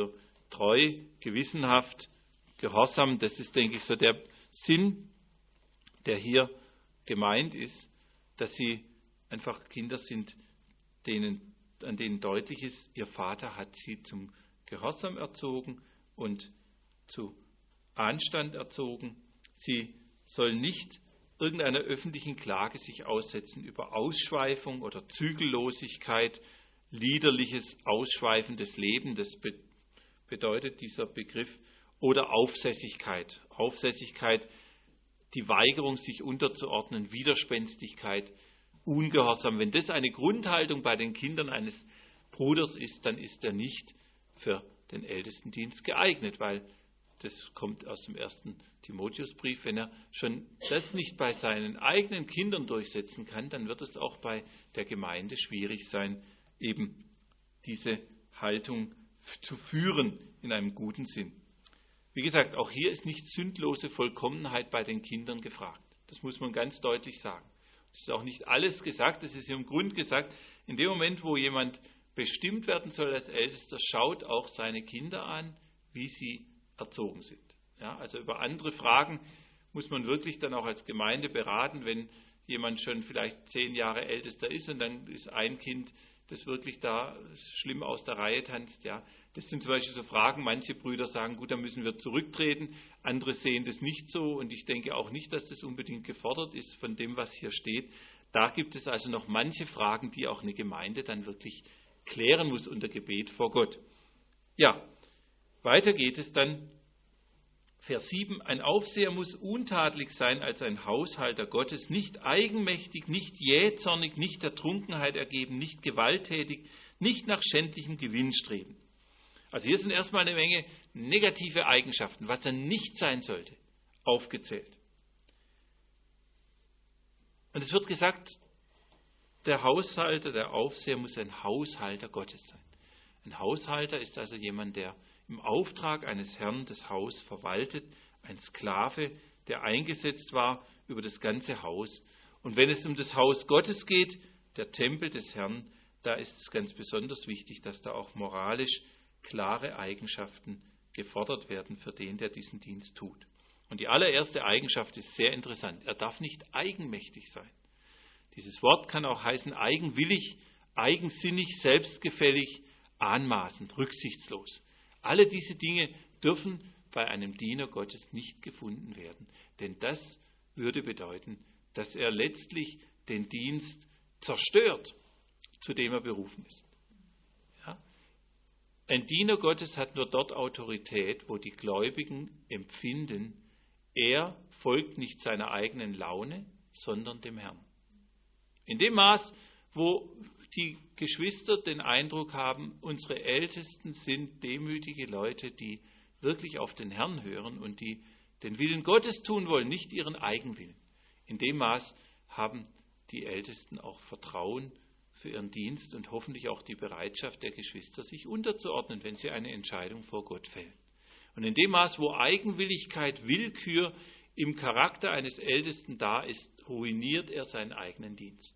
treu, gewissenhaft, gehorsam. Das ist, denke ich, so der Sinn, der hier gemeint ist, dass sie einfach Kinder sind, denen, an denen deutlich ist, ihr Vater hat sie zum Gehorsam erzogen und zu Anstand erzogen. Sie sollen nicht irgendeiner öffentlichen Klage sich aussetzen über Ausschweifung oder Zügellosigkeit, liederliches, ausschweifendes Leben, das be- bedeutet dieser Begriff, oder Aufsässigkeit. Aufsässigkeit, die Weigerung, sich unterzuordnen, Widerspenstigkeit, Ungehorsam. Wenn das eine Grundhaltung bei den Kindern eines Bruders ist, dann ist er nicht für den Ältestendienst geeignet, weil das kommt aus dem ersten Timotheusbrief. Wenn er schon das nicht bei seinen eigenen Kindern durchsetzen kann, dann wird es auch bei der Gemeinde schwierig sein, eben diese Haltung zu führen in einem guten Sinn. Wie gesagt, auch hier ist nicht sündlose Vollkommenheit bei den Kindern gefragt. Das muss man ganz deutlich sagen. Es ist auch nicht alles gesagt, es ist im Grund gesagt, in dem Moment, wo jemand bestimmt werden soll als Ältester, schaut auch seine Kinder an, wie sie erzogen sind. Ja, also über andere Fragen muss man wirklich dann auch als Gemeinde beraten, wenn jemand schon vielleicht zehn Jahre Ältester ist und dann ist ein Kind, das wirklich da schlimm aus der Reihe tanzt. Ja, das sind zum Beispiel so Fragen, manche Brüder sagen, gut, dann müssen wir zurücktreten, andere sehen das nicht so und ich denke auch nicht, dass das unbedingt gefordert ist von dem, was hier steht. Da gibt es also noch manche Fragen, die auch eine Gemeinde dann wirklich klären muss unter Gebet vor Gott. Ja, weiter geht es dann, Vers sieben, ein Aufseher muss untadelig sein als ein Haushalter Gottes, nicht eigenmächtig, nicht jähzornig, nicht der Trunkenheit ergeben, nicht gewalttätig, nicht nach schändlichem Gewinn streben. Also hier sind erstmal eine Menge negative Eigenschaften, was er nicht sein sollte, aufgezählt. Und es wird gesagt, der Haushalter, der Aufseher muss ein Haushalter Gottes sein. Ein Haushalter ist also jemand, der im Auftrag eines Herrn das Haus verwaltet, ein Sklave, der eingesetzt war über das ganze Haus. Und wenn es um das Haus Gottes geht, der Tempel des Herrn, da ist es ganz besonders wichtig, dass da auch moralisch klare Eigenschaften gefordert werden für den, der diesen Dienst tut. Und die allererste Eigenschaft ist sehr interessant. Er darf nicht eigenmächtig sein. Dieses Wort kann auch heißen eigenwillig, eigensinnig, selbstgefällig, anmaßend, rücksichtslos. Alle diese Dinge dürfen bei einem Diener Gottes nicht gefunden werden, denn das würde bedeuten, dass er letztlich den Dienst zerstört, zu dem er berufen ist. Ja? Ein Diener Gottes hat nur dort Autorität, wo die Gläubigen empfinden, er folgt nicht seiner eigenen Laune, sondern dem Herrn. In dem Maß, wo die Geschwister den Eindruck haben, unsere Ältesten sind demütige Leute, die wirklich auf den Herrn hören und die den Willen Gottes tun wollen, nicht ihren Eigenwillen. In dem Maß haben die Ältesten auch Vertrauen für ihren Dienst und hoffentlich auch die Bereitschaft der Geschwister, sich unterzuordnen, wenn sie eine Entscheidung vor Gott fällen. Und in dem Maß, wo Eigenwilligkeit, Willkür im Charakter eines Ältesten da ist, ruiniert er seinen eigenen Dienst.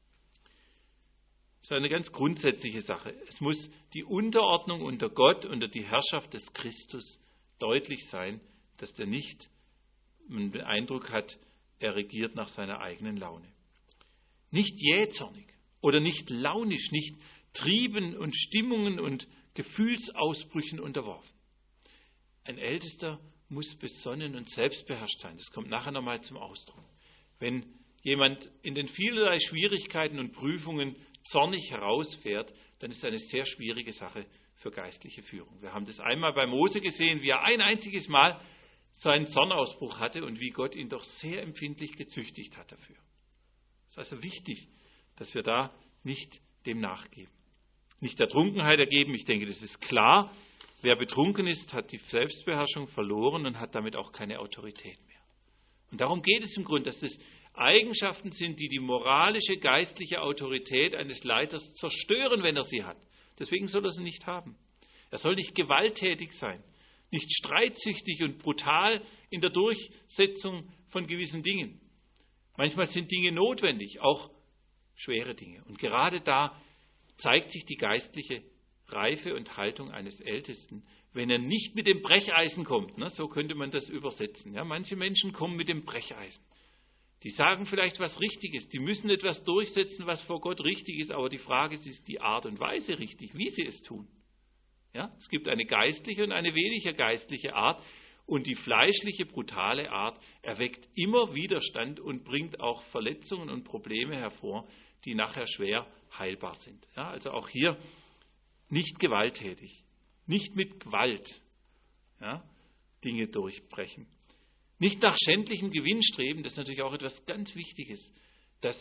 Das ist eine ganz grundsätzliche Sache. Es muss die Unterordnung unter Gott, unter die Herrschaft des Christus deutlich sein, dass der nicht den Eindruck hat, er regiert nach seiner eigenen Laune. Nicht jähzornig oder nicht launisch, nicht Trieben und Stimmungen und Gefühlsausbrüchen unterworfen. Ein Ältester muss besonnen und selbstbeherrscht sein. Das kommt nachher nochmal zum Ausdruck. Wenn jemand in den vielerlei Schwierigkeiten und Prüfungen zornig herausfährt, dann ist das eine sehr schwierige Sache für geistliche Führung. Wir haben das einmal bei Mose gesehen, wie er ein einziges Mal seinen Zornausbruch hatte und wie Gott ihn doch sehr empfindlich gezüchtigt hat dafür. Es ist also wichtig, dass wir da nicht dem nachgeben. Nicht der Trunkenheit ergeben, ich denke, das ist klar. Wer betrunken ist, hat die Selbstbeherrschung verloren und hat damit auch keine Autorität mehr. Und darum geht es im Grunde, dass das Eigenschaften sind, die die moralische, geistliche Autorität eines Leiters zerstören, wenn er sie hat. Deswegen soll er sie nicht haben. Er soll nicht gewalttätig sein, nicht streitsüchtig und brutal in der Durchsetzung von gewissen Dingen. Manchmal sind Dinge notwendig, auch schwere Dinge. Und gerade da zeigt sich die geistliche Reife und Haltung eines Ältesten, wenn er nicht mit dem Brecheisen kommt. Ne? So könnte man das übersetzen. Ja? Manche Menschen kommen mit dem Brecheisen. Die sagen vielleicht was Richtiges, die müssen etwas durchsetzen, was vor Gott richtig ist, aber die Frage ist, ist die Art und Weise richtig, wie sie es tun. Ja? Es gibt eine geistliche und eine weniger geistliche Art, und die fleischliche, brutale Art erweckt immer Widerstand und bringt auch Verletzungen und Probleme hervor, die nachher schwer heilbar sind. Ja? Also auch hier nicht gewalttätig, nicht mit Gewalt, ja, Dinge durchbrechen. Nicht nach schändlichem Gewinn streben, das ist natürlich auch etwas ganz Wichtiges. Das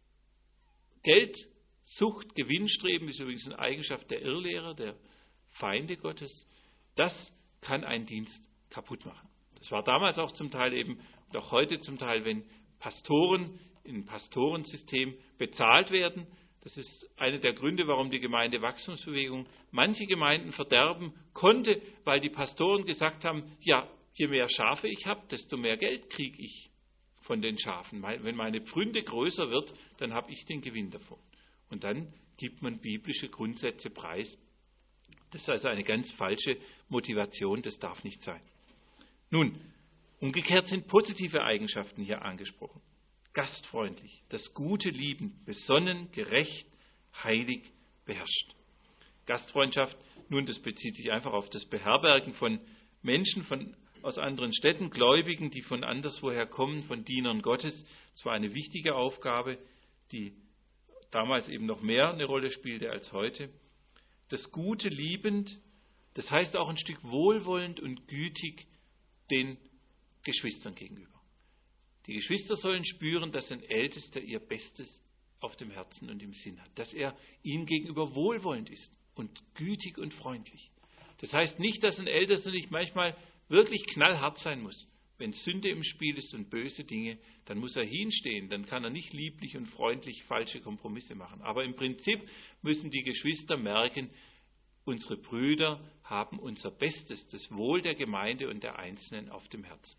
Geld, Sucht, Gewinnstreben ist übrigens eine Eigenschaft der Irrlehrer, der Feinde Gottes. Das kann einen Dienst kaputt machen. Das war damals auch zum Teil eben und auch heute zum Teil, wenn Pastoren in einem Pastorensystem bezahlt werden. Das ist einer der Gründe, warum die Gemeindewachstumsbewegung manche Gemeinden verderben konnte, weil die Pastoren gesagt haben, ja, je mehr Schafe ich habe, desto mehr Geld kriege ich von den Schafen. Wenn meine Pfründe größer wird, dann habe ich den Gewinn davon. Und dann gibt man biblische Grundsätze preis. Das ist also eine ganz falsche Motivation, das darf nicht sein. Nun, umgekehrt sind positive Eigenschaften hier angesprochen. Gastfreundlich, das Gute lieben, besonnen, gerecht, heilig, beherrscht. Gastfreundschaft, nun, das bezieht sich einfach auf das Beherbergen von Menschen von, aus anderen Städten, Gläubigen, die von anderswoher kommen, von Dienern Gottes. Das war eine wichtige Aufgabe, die damals eben noch mehr eine Rolle spielte als heute. Das Gute liebend, das heißt auch ein Stück wohlwollend und gütig den Geschwistern gegenüber. Die Geschwister sollen spüren, dass ein Ältester ihr Bestes auf dem Herzen und im Sinn hat, dass er ihnen gegenüber wohlwollend ist und gütig und freundlich. Das heißt nicht, dass ein Ältester nicht manchmal wirklich knallhart sein muss. Wenn Sünde im Spiel ist und böse Dinge, dann muss er hinstehen, dann kann er nicht lieblich und freundlich falsche Kompromisse machen. Aber im Prinzip müssen die Geschwister merken, unsere Brüder haben unser Bestes, das Wohl der Gemeinde und der Einzelnen auf dem Herzen.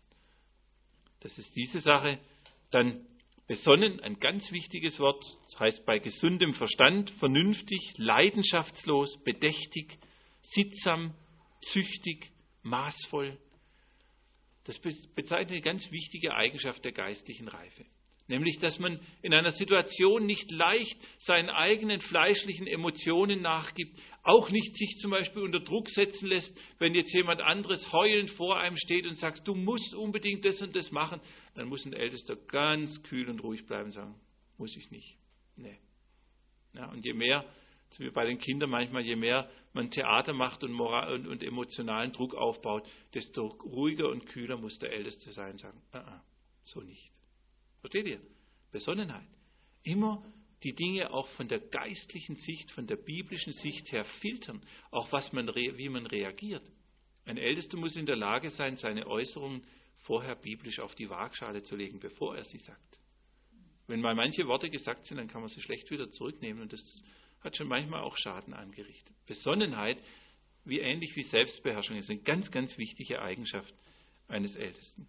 Das ist diese Sache. Dann besonnen, ein ganz wichtiges Wort, das heißt bei gesundem Verstand, vernünftig, leidenschaftslos, bedächtig, sittsam, züchtig, maßvoll. Das bezeichnet eine ganz wichtige Eigenschaft der geistlichen Reife. Nämlich, dass man in einer Situation nicht leicht seinen eigenen fleischlichen Emotionen nachgibt, auch nicht sich zum Beispiel unter Druck setzen lässt, wenn jetzt jemand anderes heulend vor einem steht und sagt, du musst unbedingt das und das machen, dann muss ein Ältester ganz kühl und ruhig bleiben und sagen, muss ich nicht. Nee. Ja, und je mehr, so wie bei den Kindern manchmal, je mehr man Theater macht und, moral, und, und emotionalen Druck aufbaut, desto ruhiger und kühler muss der Älteste sein und sagen, ah, ah, so nicht. Versteht ihr? Besonnenheit. Immer die Dinge auch von der geistlichen Sicht, von der biblischen Sicht her filtern, auch was man, wie man reagiert. Ein Ältester muss in der Lage sein, seine Äußerungen vorher biblisch auf die Waagschale zu legen, bevor er sie sagt. Wenn mal manche Worte gesagt sind, dann kann man sie schlecht wieder zurücknehmen und das hat schon manchmal auch Schaden angerichtet. Besonnenheit, wie ähnlich wie Selbstbeherrschung, ist eine ganz, ganz wichtige Eigenschaft eines Ältesten.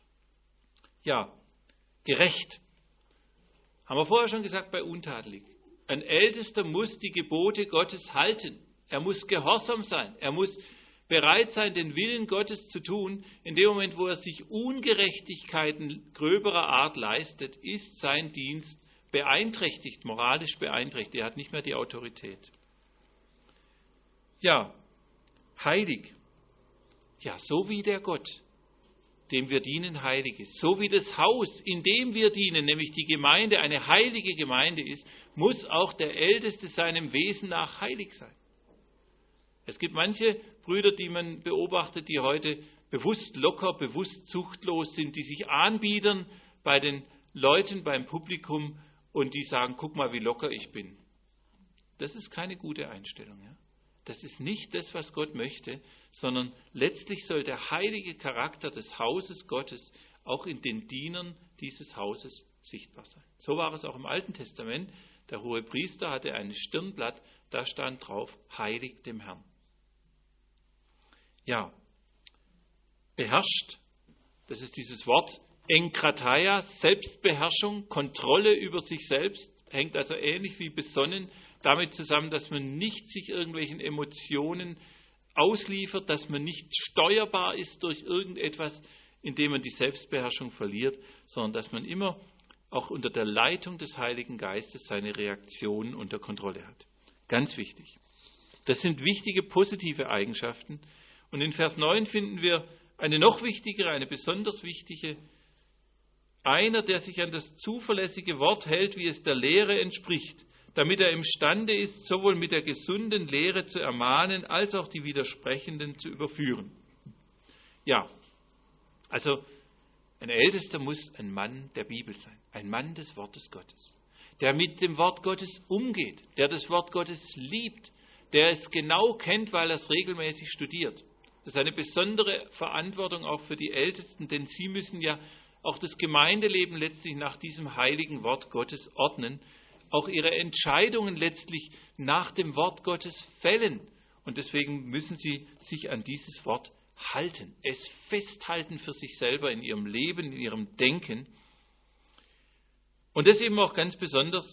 Ja, gerecht. Haben wir vorher schon gesagt bei untadelig. Ein Ältester muss die Gebote Gottes halten. Er muss gehorsam sein. Er muss bereit sein, den Willen Gottes zu tun. In dem Moment, wo er sich Ungerechtigkeiten gröberer Art leistet, ist sein Dienst beeinträchtigt, moralisch beeinträchtigt. Er hat nicht mehr die Autorität. Ja, heilig. Ja, so wie der Gott, dem wir dienen, heilig ist. So wie das Haus, in dem wir dienen, nämlich die Gemeinde, eine heilige Gemeinde ist, muss auch der Älteste seinem Wesen nach heilig sein. Es gibt manche Brüder, die man beobachtet, die heute bewusst locker, bewusst zuchtlos sind, die sich anbiedern bei den Leuten, beim Publikum und die sagen, guck mal, wie locker ich bin. Das ist keine gute Einstellung, ja? Das ist nicht das, was Gott möchte, sondern letztlich soll der heilige Charakter des Hauses Gottes auch in den Dienern dieses Hauses sichtbar sein. So war es auch im Alten Testament. Der hohe Priester hatte ein Stirnblatt, da stand drauf, heilig dem Herrn. Ja, beherrscht, das ist dieses Wort, Enkrataia, Selbstbeherrschung, Kontrolle über sich selbst, hängt also ähnlich wie besonnen damit zusammen, dass man nicht sich irgendwelchen Emotionen ausliefert, dass man nicht steuerbar ist durch irgendetwas, indem man die Selbstbeherrschung verliert, sondern dass man immer auch unter der Leitung des Heiligen Geistes seine Reaktionen unter Kontrolle hat. Ganz wichtig. Das sind wichtige positive Eigenschaften. Und in Vers neun finden wir eine noch wichtigere, eine besonders wichtige: Einer, der sich an das zuverlässige Wort hält, wie es der Lehre entspricht, damit er imstande ist, sowohl mit der gesunden Lehre zu ermahnen, als auch die Widersprechenden zu überführen. Ja, also ein Ältester muss ein Mann der Bibel sein, ein Mann des Wortes Gottes, der mit dem Wort Gottes umgeht, der das Wort Gottes liebt, der es genau kennt, weil er es regelmäßig studiert. Das ist eine besondere Verantwortung auch für die Ältesten, denn sie müssen ja auch das Gemeindeleben letztlich nach diesem heiligen Wort Gottes ordnen, auch ihre Entscheidungen letztlich nach dem Wort Gottes fällen. Und deswegen müssen sie sich an dieses Wort halten, es festhalten für sich selber in ihrem Leben, in ihrem Denken. Und das eben auch ganz besonders,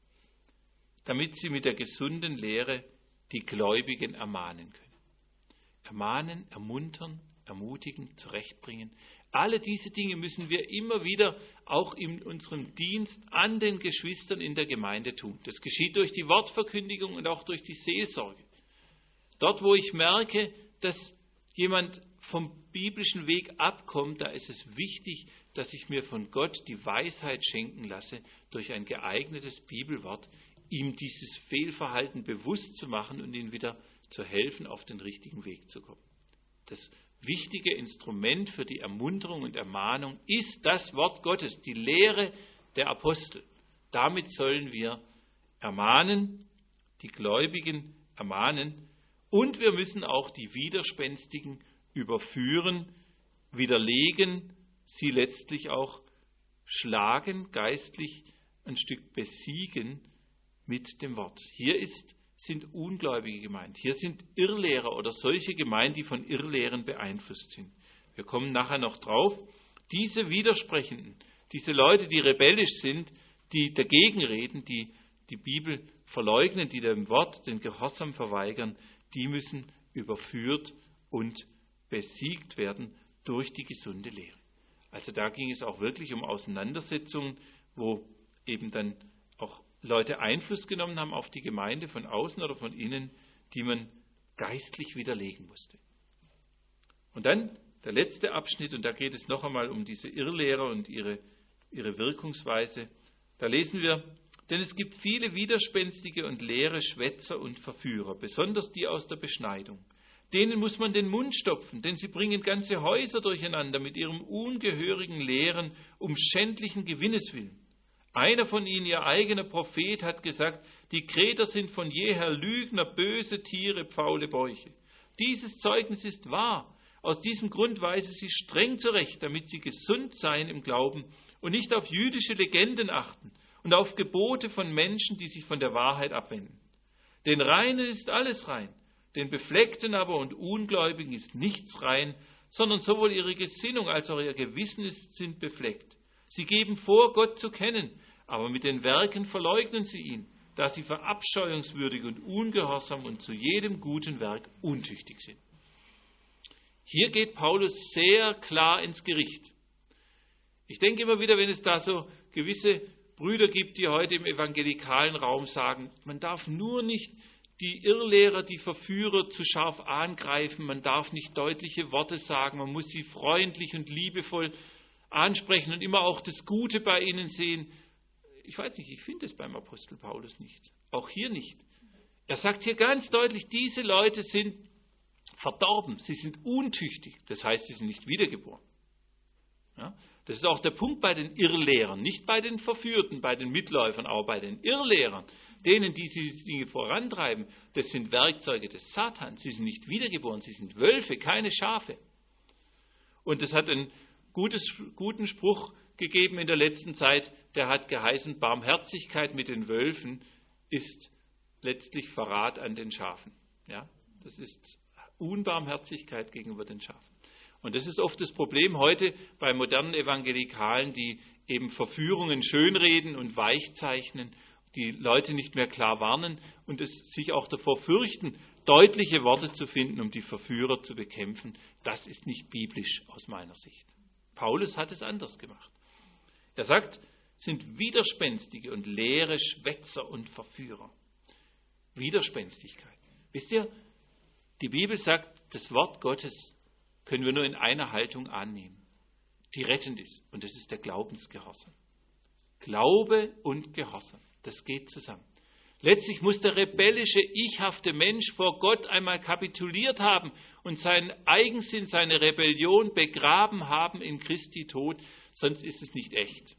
damit sie mit der gesunden Lehre die Gläubigen ermahnen können. Ermahnen, ermuntern, ermutigen, zurechtbringen. Alle diese Dinge müssen wir immer wieder auch in unserem Dienst an den Geschwistern in der Gemeinde tun. Das geschieht durch die Wortverkündigung und auch durch die Seelsorge. Dort, wo ich merke, dass jemand vom biblischen Weg abkommt, da ist es wichtig, dass ich mir von Gott die Weisheit schenken lasse, durch ein geeignetes Bibelwort ihm dieses Fehlverhalten bewusst zu machen und ihm wieder zu helfen, auf den richtigen Weg zu kommen. Das wichtige Instrument für die Ermunterung und Ermahnung ist das Wort Gottes, die Lehre der Apostel. Damit sollen wir ermahnen, die Gläubigen ermahnen, und wir müssen auch die Widerspenstigen überführen, widerlegen, sie letztlich auch schlagen, geistlich ein Stück besiegen mit dem Wort. Hier ist, sind Ungläubige gemeint. Hier sind Irrlehrer oder solche gemeint, die von Irrlehren beeinflusst sind. Wir kommen nachher noch drauf. Diese Widersprechenden, diese Leute, die rebellisch sind, die dagegen reden, die die Bibel verleugnen, die dem Wort den Gehorsam verweigern, die müssen überführt und besiegt werden durch die gesunde Lehre. Also da ging es auch wirklich um Auseinandersetzungen, wo eben dann auch Leute Einfluss genommen haben auf die Gemeinde von außen oder von innen, die man geistlich widerlegen musste. Und dann der letzte Abschnitt, und da geht es noch einmal um diese Irrlehrer und ihre, ihre Wirkungsweise. Da lesen wir: Denn es gibt viele widerspenstige und leere Schwätzer und Verführer, besonders die aus der Beschneidung. Denen muss man den Mund stopfen, denn sie bringen ganze Häuser durcheinander mit ihrem ungehörigen Lehren um schändlichen Gewinnes willen. Einer von ihnen, ihr eigener Prophet, hat gesagt, die Kreter sind von jeher Lügner, böse Tiere, faule Bäuche. Dieses Zeugnis ist wahr. Aus diesem Grund weise sie streng zurecht, damit sie gesund seien im Glauben und nicht auf jüdische Legenden achten und auf Gebote von Menschen, die sich von der Wahrheit abwenden. Den Reinen ist alles rein, den Befleckten aber und Ungläubigen ist nichts rein, sondern sowohl ihre Gesinnung als auch ihr Gewissen ist, sind befleckt. Sie geben vor, Gott zu kennen, aber mit den Werken verleugnen sie ihn, da sie verabscheuungswürdig und ungehorsam und zu jedem guten Werk untüchtig sind. Hier geht Paulus sehr klar ins Gericht. Ich denke immer wieder, wenn es da so gewisse Brüder gibt, die heute im evangelikalen Raum sagen, man darf nur nicht die Irrlehrer, die Verführer zu scharf angreifen, man darf nicht deutliche Worte sagen, man muss sie freundlich und liebevoll ansprechen und immer auch das Gute bei ihnen sehen. Ich weiß nicht, ich finde es beim Apostel Paulus nicht. Auch hier nicht. Er sagt hier ganz deutlich, diese Leute sind verdorben, sie sind untüchtig. Das heißt, sie sind nicht wiedergeboren. Ja? Das ist auch der Punkt bei den Irrlehrern, nicht bei den Verführten, bei den Mitläufern, aber bei den Irrlehrern, denen, die diese Dinge vorantreiben. Das sind Werkzeuge des Satans. Sie sind nicht wiedergeboren, sie sind Wölfe, keine Schafe. Und das hat einen Gutes, guten Spruch gegeben in der letzten Zeit, der hat geheißen, Barmherzigkeit mit den Wölfen ist letztlich Verrat an den Schafen. Ja, das ist Unbarmherzigkeit gegenüber den Schafen. Und das ist oft das Problem heute bei modernen Evangelikalen, die eben Verführungen schönreden und weichzeichnen, die Leute nicht mehr klar warnen und es sich auch davor fürchten, deutliche Worte zu finden, um die Verführer zu bekämpfen. Das ist nicht biblisch aus meiner Sicht. Paulus hat es anders gemacht. Er sagt, es sind widerspenstige und leere Schwätzer und Verführer. Widerspenstigkeit. Wisst ihr, die Bibel sagt, das Wort Gottes können wir nur in einer Haltung annehmen, die rettend ist. Und das ist der Glaubensgehorsam. Glaube und Gehorsam, das geht zusammen. Letztlich muss der rebellische, ichhafte Mensch vor Gott einmal kapituliert haben und seinen Eigensinn, seine Rebellion begraben haben in Christi Tod, sonst ist es nicht echt.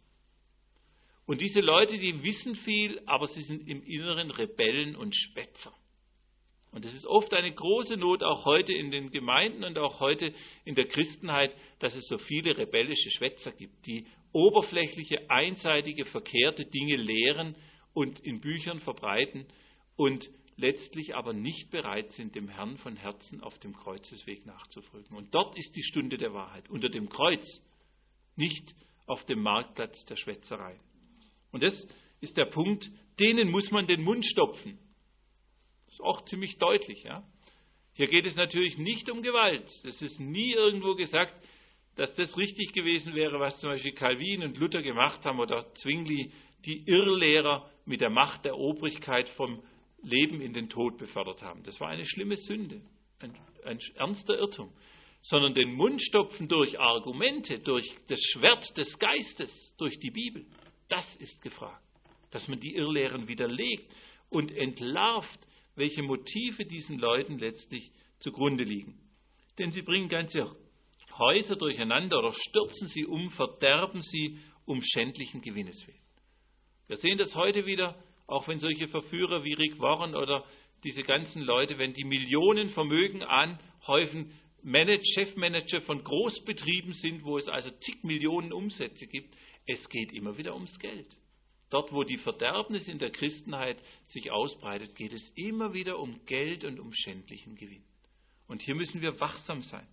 Und diese Leute, die wissen viel, aber sie sind im Inneren Rebellen und Schwätzer. Und es ist oft eine große Not, auch heute in den Gemeinden und auch heute in der Christenheit, dass es so viele rebellische Schwätzer gibt, die oberflächliche, einseitige, verkehrte Dinge lehren und in Büchern verbreiten und letztlich aber nicht bereit sind, dem Herrn von Herzen auf dem Kreuzesweg nachzufolgen. Und dort ist die Stunde der Wahrheit, unter dem Kreuz, nicht auf dem Marktplatz der Schwätzerei. Und das ist der Punkt, denen muss man den Mund stopfen. Das ist auch ziemlich deutlich. Ja? Hier geht es natürlich nicht um Gewalt. Es ist nie irgendwo gesagt, dass das richtig gewesen wäre, was zum Beispiel Calvin und Luther gemacht haben oder Zwingli, die Irrlehrer mit der Macht der Obrigkeit vom Leben in den Tod befördert haben. Das war eine schlimme Sünde, ein, ein ernster Irrtum. Sondern den Mund stopfen durch Argumente, durch das Schwert des Geistes, durch die Bibel. Das ist gefragt, dass man die Irrlehren widerlegt und entlarvt, welche Motive diesen Leuten letztlich zugrunde liegen. Denn sie bringen ganze Häuser durcheinander oder stürzen sie um, verderben sie um schändlichen Gewinnes willen. Wir sehen das heute wieder, auch wenn solche Verführer wie Rick Warren oder diese ganzen Leute, wenn die Millionen Vermögen anhäufen, Manage, Chefmanager von Großbetrieben sind, wo es also zig Millionen Umsätze gibt, es geht immer wieder ums Geld. Dort, wo die Verderbnis in der Christenheit sich ausbreitet, geht es immer wieder um Geld und um schändlichen Gewinn. Und hier müssen wir wachsam sein.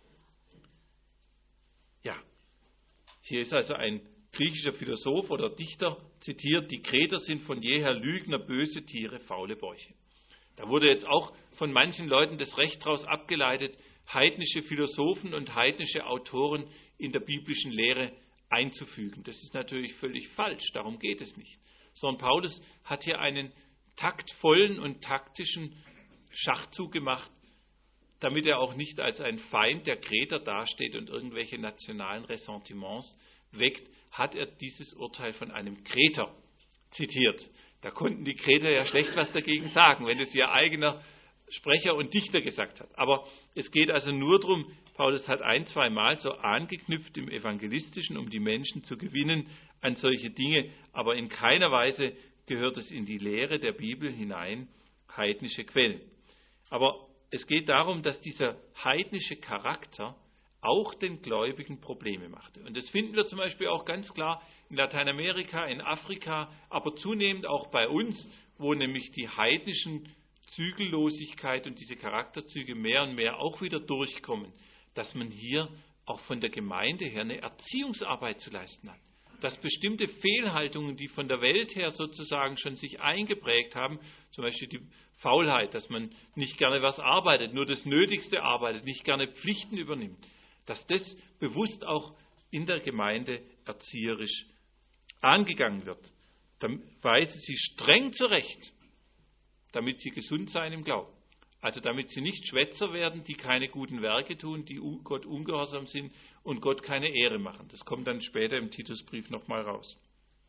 Ja, hier ist also ein griechischer Philosoph oder Dichter zitiert, die Kreter sind von jeher Lügner, böse Tiere, faule Bäuche. Da wurde jetzt auch von manchen Leuten das Recht daraus abgeleitet, heidnische Philosophen und heidnische Autoren in der biblischen Lehre einzufügen. Das ist natürlich völlig falsch, darum geht es nicht. Sondern Paulus hat hier einen taktvollen und taktischen Schachzug gemacht, damit er auch nicht als ein Feind der Kreter dasteht und irgendwelche nationalen Ressentiments weckt, hat er dieses Urteil von einem Kreter zitiert. Da konnten die Kreter ja schlecht was dagegen sagen, wenn es ihr eigener Sprecher und Dichter gesagt hat. Aber es geht also nur darum, Paulus hat ein, zwei Mal so angeknüpft im Evangelistischen, um die Menschen zu gewinnen an solche Dinge, aber in keiner Weise gehört es in die Lehre der Bibel hinein, heidnische Quellen. Aber es geht darum, dass dieser heidnische Charakter auch den Gläubigen Probleme machte. Und das finden wir zum Beispiel auch ganz klar in Lateinamerika, in Afrika, aber zunehmend auch bei uns, wo nämlich die heidnischen Zügellosigkeit und diese Charakterzüge mehr und mehr auch wieder durchkommen, dass man hier auch von der Gemeinde her eine Erziehungsarbeit zu leisten hat. Dass bestimmte Fehlhaltungen, die von der Welt her sozusagen schon sich eingeprägt haben, zum Beispiel die Faulheit, dass man nicht gerne was arbeitet, nur das Nötigste arbeitet, nicht gerne Pflichten übernimmt, dass das bewusst auch in der Gemeinde erzieherisch angegangen wird. Dann weise sie streng zurecht, damit sie gesund sein im Glauben. Also damit sie nicht Schwätzer werden, die keine guten Werke tun, die Gott ungehorsam sind und Gott keine Ehre machen. Das kommt dann später im Titusbrief nochmal raus.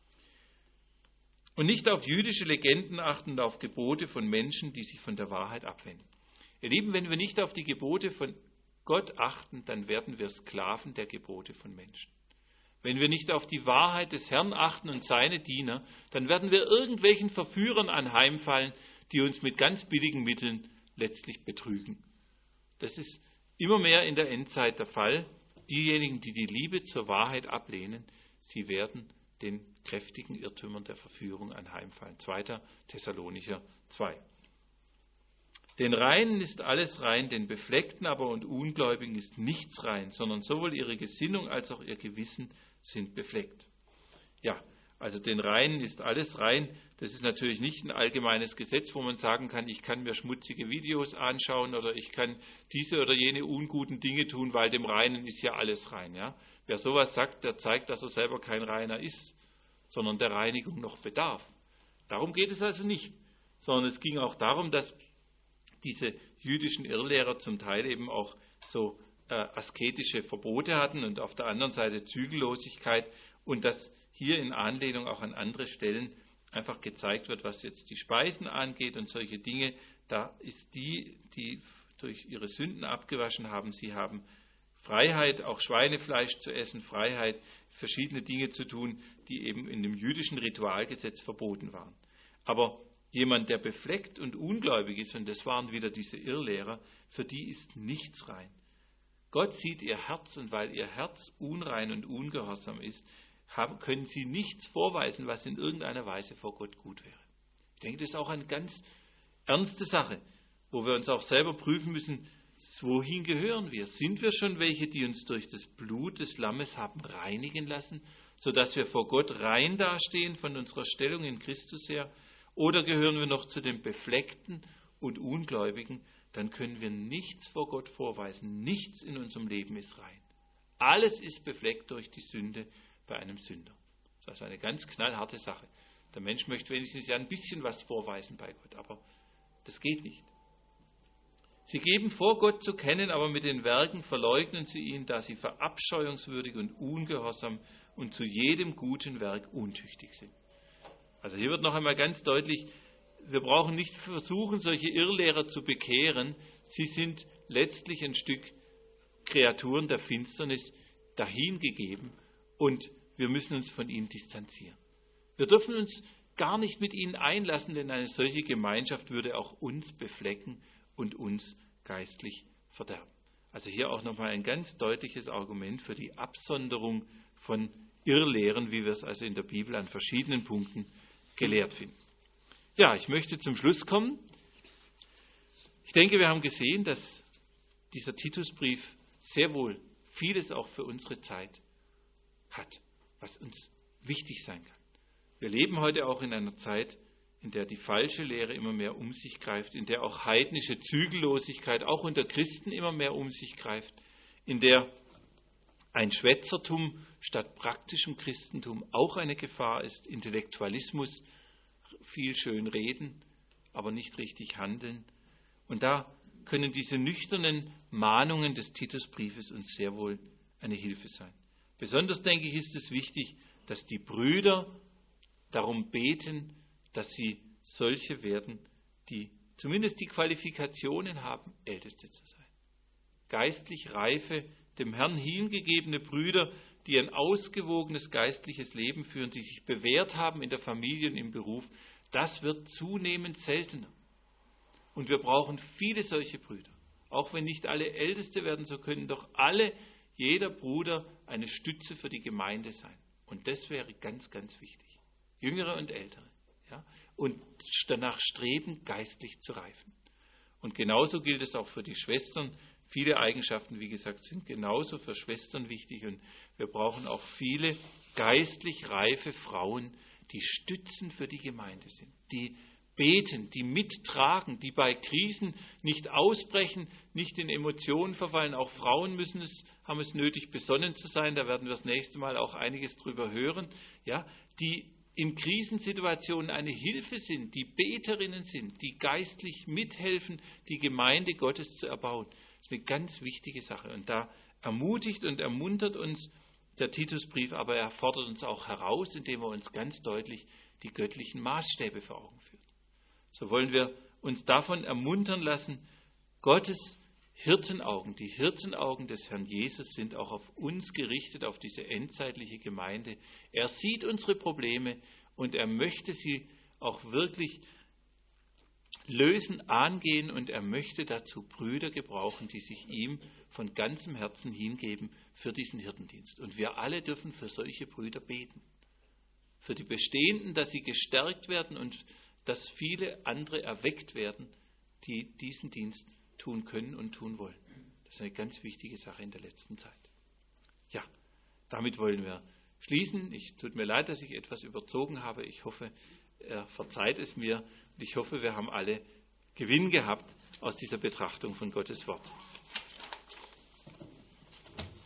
Und nicht auf jüdische Legenden achten und auf Gebote von Menschen, die sich von der Wahrheit abwenden. Ihr Lieben, wenn wir nicht auf die Gebote von Gott achten, dann werden wir Sklaven der Gebote von Menschen. Wenn wir nicht auf die Wahrheit des Herrn achten und seine Diener, dann werden wir irgendwelchen Verführern anheimfallen, die uns mit ganz billigen Mitteln letztlich betrügen. Das ist immer mehr in der Endzeit der Fall. Diejenigen, die die Liebe zur Wahrheit ablehnen, sie werden den kräftigen Irrtümern der Verführung anheimfallen. zweiter Thessalonicher zwei. Den Reinen ist alles rein, den Befleckten aber und Ungläubigen ist nichts rein, sondern sowohl ihre Gesinnung als auch ihr Gewissen sind befleckt. Ja, Also den Reinen ist alles rein. Das ist natürlich nicht ein allgemeines Gesetz, wo man sagen kann, ich kann mir schmutzige Videos anschauen oder ich kann diese oder jene unguten Dinge tun, weil dem Reinen ist ja alles rein. Ja? Wer sowas sagt, der zeigt, dass er selber kein Reiner ist, sondern der Reinigung noch bedarf. Darum geht es also nicht, sondern es ging auch darum, dass diese jüdischen Irrlehrer zum Teil eben auch so äh, asketische Verbote hatten und auf der anderen Seite Zügellosigkeit und dass hier in Anlehnung auch an andere Stellen einfach gezeigt wird, was jetzt die Speisen angeht und solche Dinge. Da ist die, die durch ihre Sünden abgewaschen haben, sie haben Freiheit, auch Schweinefleisch zu essen, Freiheit, verschiedene Dinge zu tun, die eben in dem jüdischen Ritualgesetz verboten waren. Aber jemand, der befleckt und ungläubig ist, und das waren wieder diese Irrlehrer, für die ist nichts rein. Gott sieht ihr Herz, und weil ihr Herz unrein und ungehorsam ist, haben, können sie nichts vorweisen, was in irgendeiner Weise vor Gott gut wäre. Ich denke, das ist auch eine ganz ernste Sache, wo wir uns auch selber prüfen müssen, wohin gehören wir? Sind wir schon welche, die uns durch das Blut des Lammes haben reinigen lassen, sodass wir vor Gott rein dastehen von unserer Stellung in Christus her? Oder gehören wir noch zu den Befleckten und Ungläubigen? Dann können wir nichts vor Gott vorweisen. Nichts in unserem Leben ist rein. Alles ist befleckt durch die Sünde bei einem Sünder. Das ist eine ganz knallharte Sache. Der Mensch möchte wenigstens ja ein bisschen was vorweisen bei Gott, aber das geht nicht. Sie geben vor, Gott zu kennen, aber mit den Werken verleugnen sie ihn, da sie verabscheuungswürdig und ungehorsam und zu jedem guten Werk untüchtig sind. Also hier wird noch einmal ganz deutlich, wir brauchen nicht versuchen, solche Irrlehrer zu bekehren. Sie sind letztlich ein Stück Kreaturen der Finsternis dahingegeben und wir müssen uns von ihnen distanzieren. Wir dürfen uns gar nicht mit ihnen einlassen, denn eine solche Gemeinschaft würde auch uns beflecken und uns geistlich verderben. Also hier auch nochmal ein ganz deutliches Argument für die Absonderung von Irrlehren, wie wir es also in der Bibel an verschiedenen Punkten gelehrt finden. Ja, ich möchte zum Schluss kommen. Ich denke, wir haben gesehen, dass dieser Titusbrief sehr wohl vieles auch für unsere Zeit hat, was uns wichtig sein kann. Wir leben heute auch in einer Zeit, in der die falsche Lehre immer mehr um sich greift, in der auch heidnische Zügellosigkeit auch unter Christen immer mehr um sich greift, in der ein Schwätzertum statt praktischem Christentum auch eine Gefahr ist, Intellektualismus, viel schön reden, aber nicht richtig handeln. Und da können diese nüchternen Mahnungen des Titusbriefes uns sehr wohl eine Hilfe sein. Besonders, denke ich, ist es wichtig, dass die Brüder darum beten, dass sie solche werden, die zumindest die Qualifikationen haben, Älteste zu sein. Geistlich reife, dem Herrn hingegebene Brüder, die ein ausgewogenes geistliches Leben führen, die sich bewährt haben in der Familie und im Beruf, das wird zunehmend seltener. Und wir brauchen viele solche Brüder. Auch wenn nicht alle Älteste werden, so können doch alle, jeder Bruder, eine Stütze für die Gemeinde sein. Und das wäre ganz, ganz wichtig. Jüngere und Ältere. Ja? Und danach streben, geistlich zu reifen. Und genauso gilt es auch für die Schwestern. Viele Eigenschaften, wie gesagt, sind genauso für Schwestern wichtig. Und wir brauchen auch viele geistlich reife Frauen, die Stützen für die Gemeinde sind, die beten, die mittragen, die bei Krisen nicht ausbrechen, nicht in Emotionen verfallen. Auch Frauen müssen es, haben es nötig, besonnen zu sein. Da werden wir das nächste Mal auch einiges drüber hören. Ja, die in Krisensituationen eine Hilfe sind, die Beterinnen sind, die geistlich mithelfen, die Gemeinde Gottes zu erbauen. Das ist eine ganz wichtige Sache. Und da ermutigt und ermuntert uns der Titusbrief, aber er fordert uns auch heraus, indem er uns ganz deutlich die göttlichen Maßstäbe vor Augen führt. So wollen wir uns davon ermuntern lassen, Gottes Hirtenaugen, die Hirtenaugen des Herrn Jesus sind auch auf uns gerichtet, auf diese endzeitliche Gemeinde. Er sieht unsere Probleme und er möchte sie auch wirklich lösen, angehen und er möchte dazu Brüder gebrauchen, die sich ihm von ganzem Herzen hingeben für diesen Hirtendienst. Und wir alle dürfen für solche Brüder beten. Für die Bestehenden, dass sie gestärkt werden und dass viele andere erweckt werden, die diesen Dienst tun können und tun wollen. Das ist eine ganz wichtige Sache in der letzten Zeit. Ja, damit wollen wir schließen. Ich tut mir leid, dass ich etwas überzogen habe. Ich hoffe, er verzeiht es mir. Und ich hoffe, wir haben alle Gewinn gehabt aus dieser Betrachtung von Gottes Wort.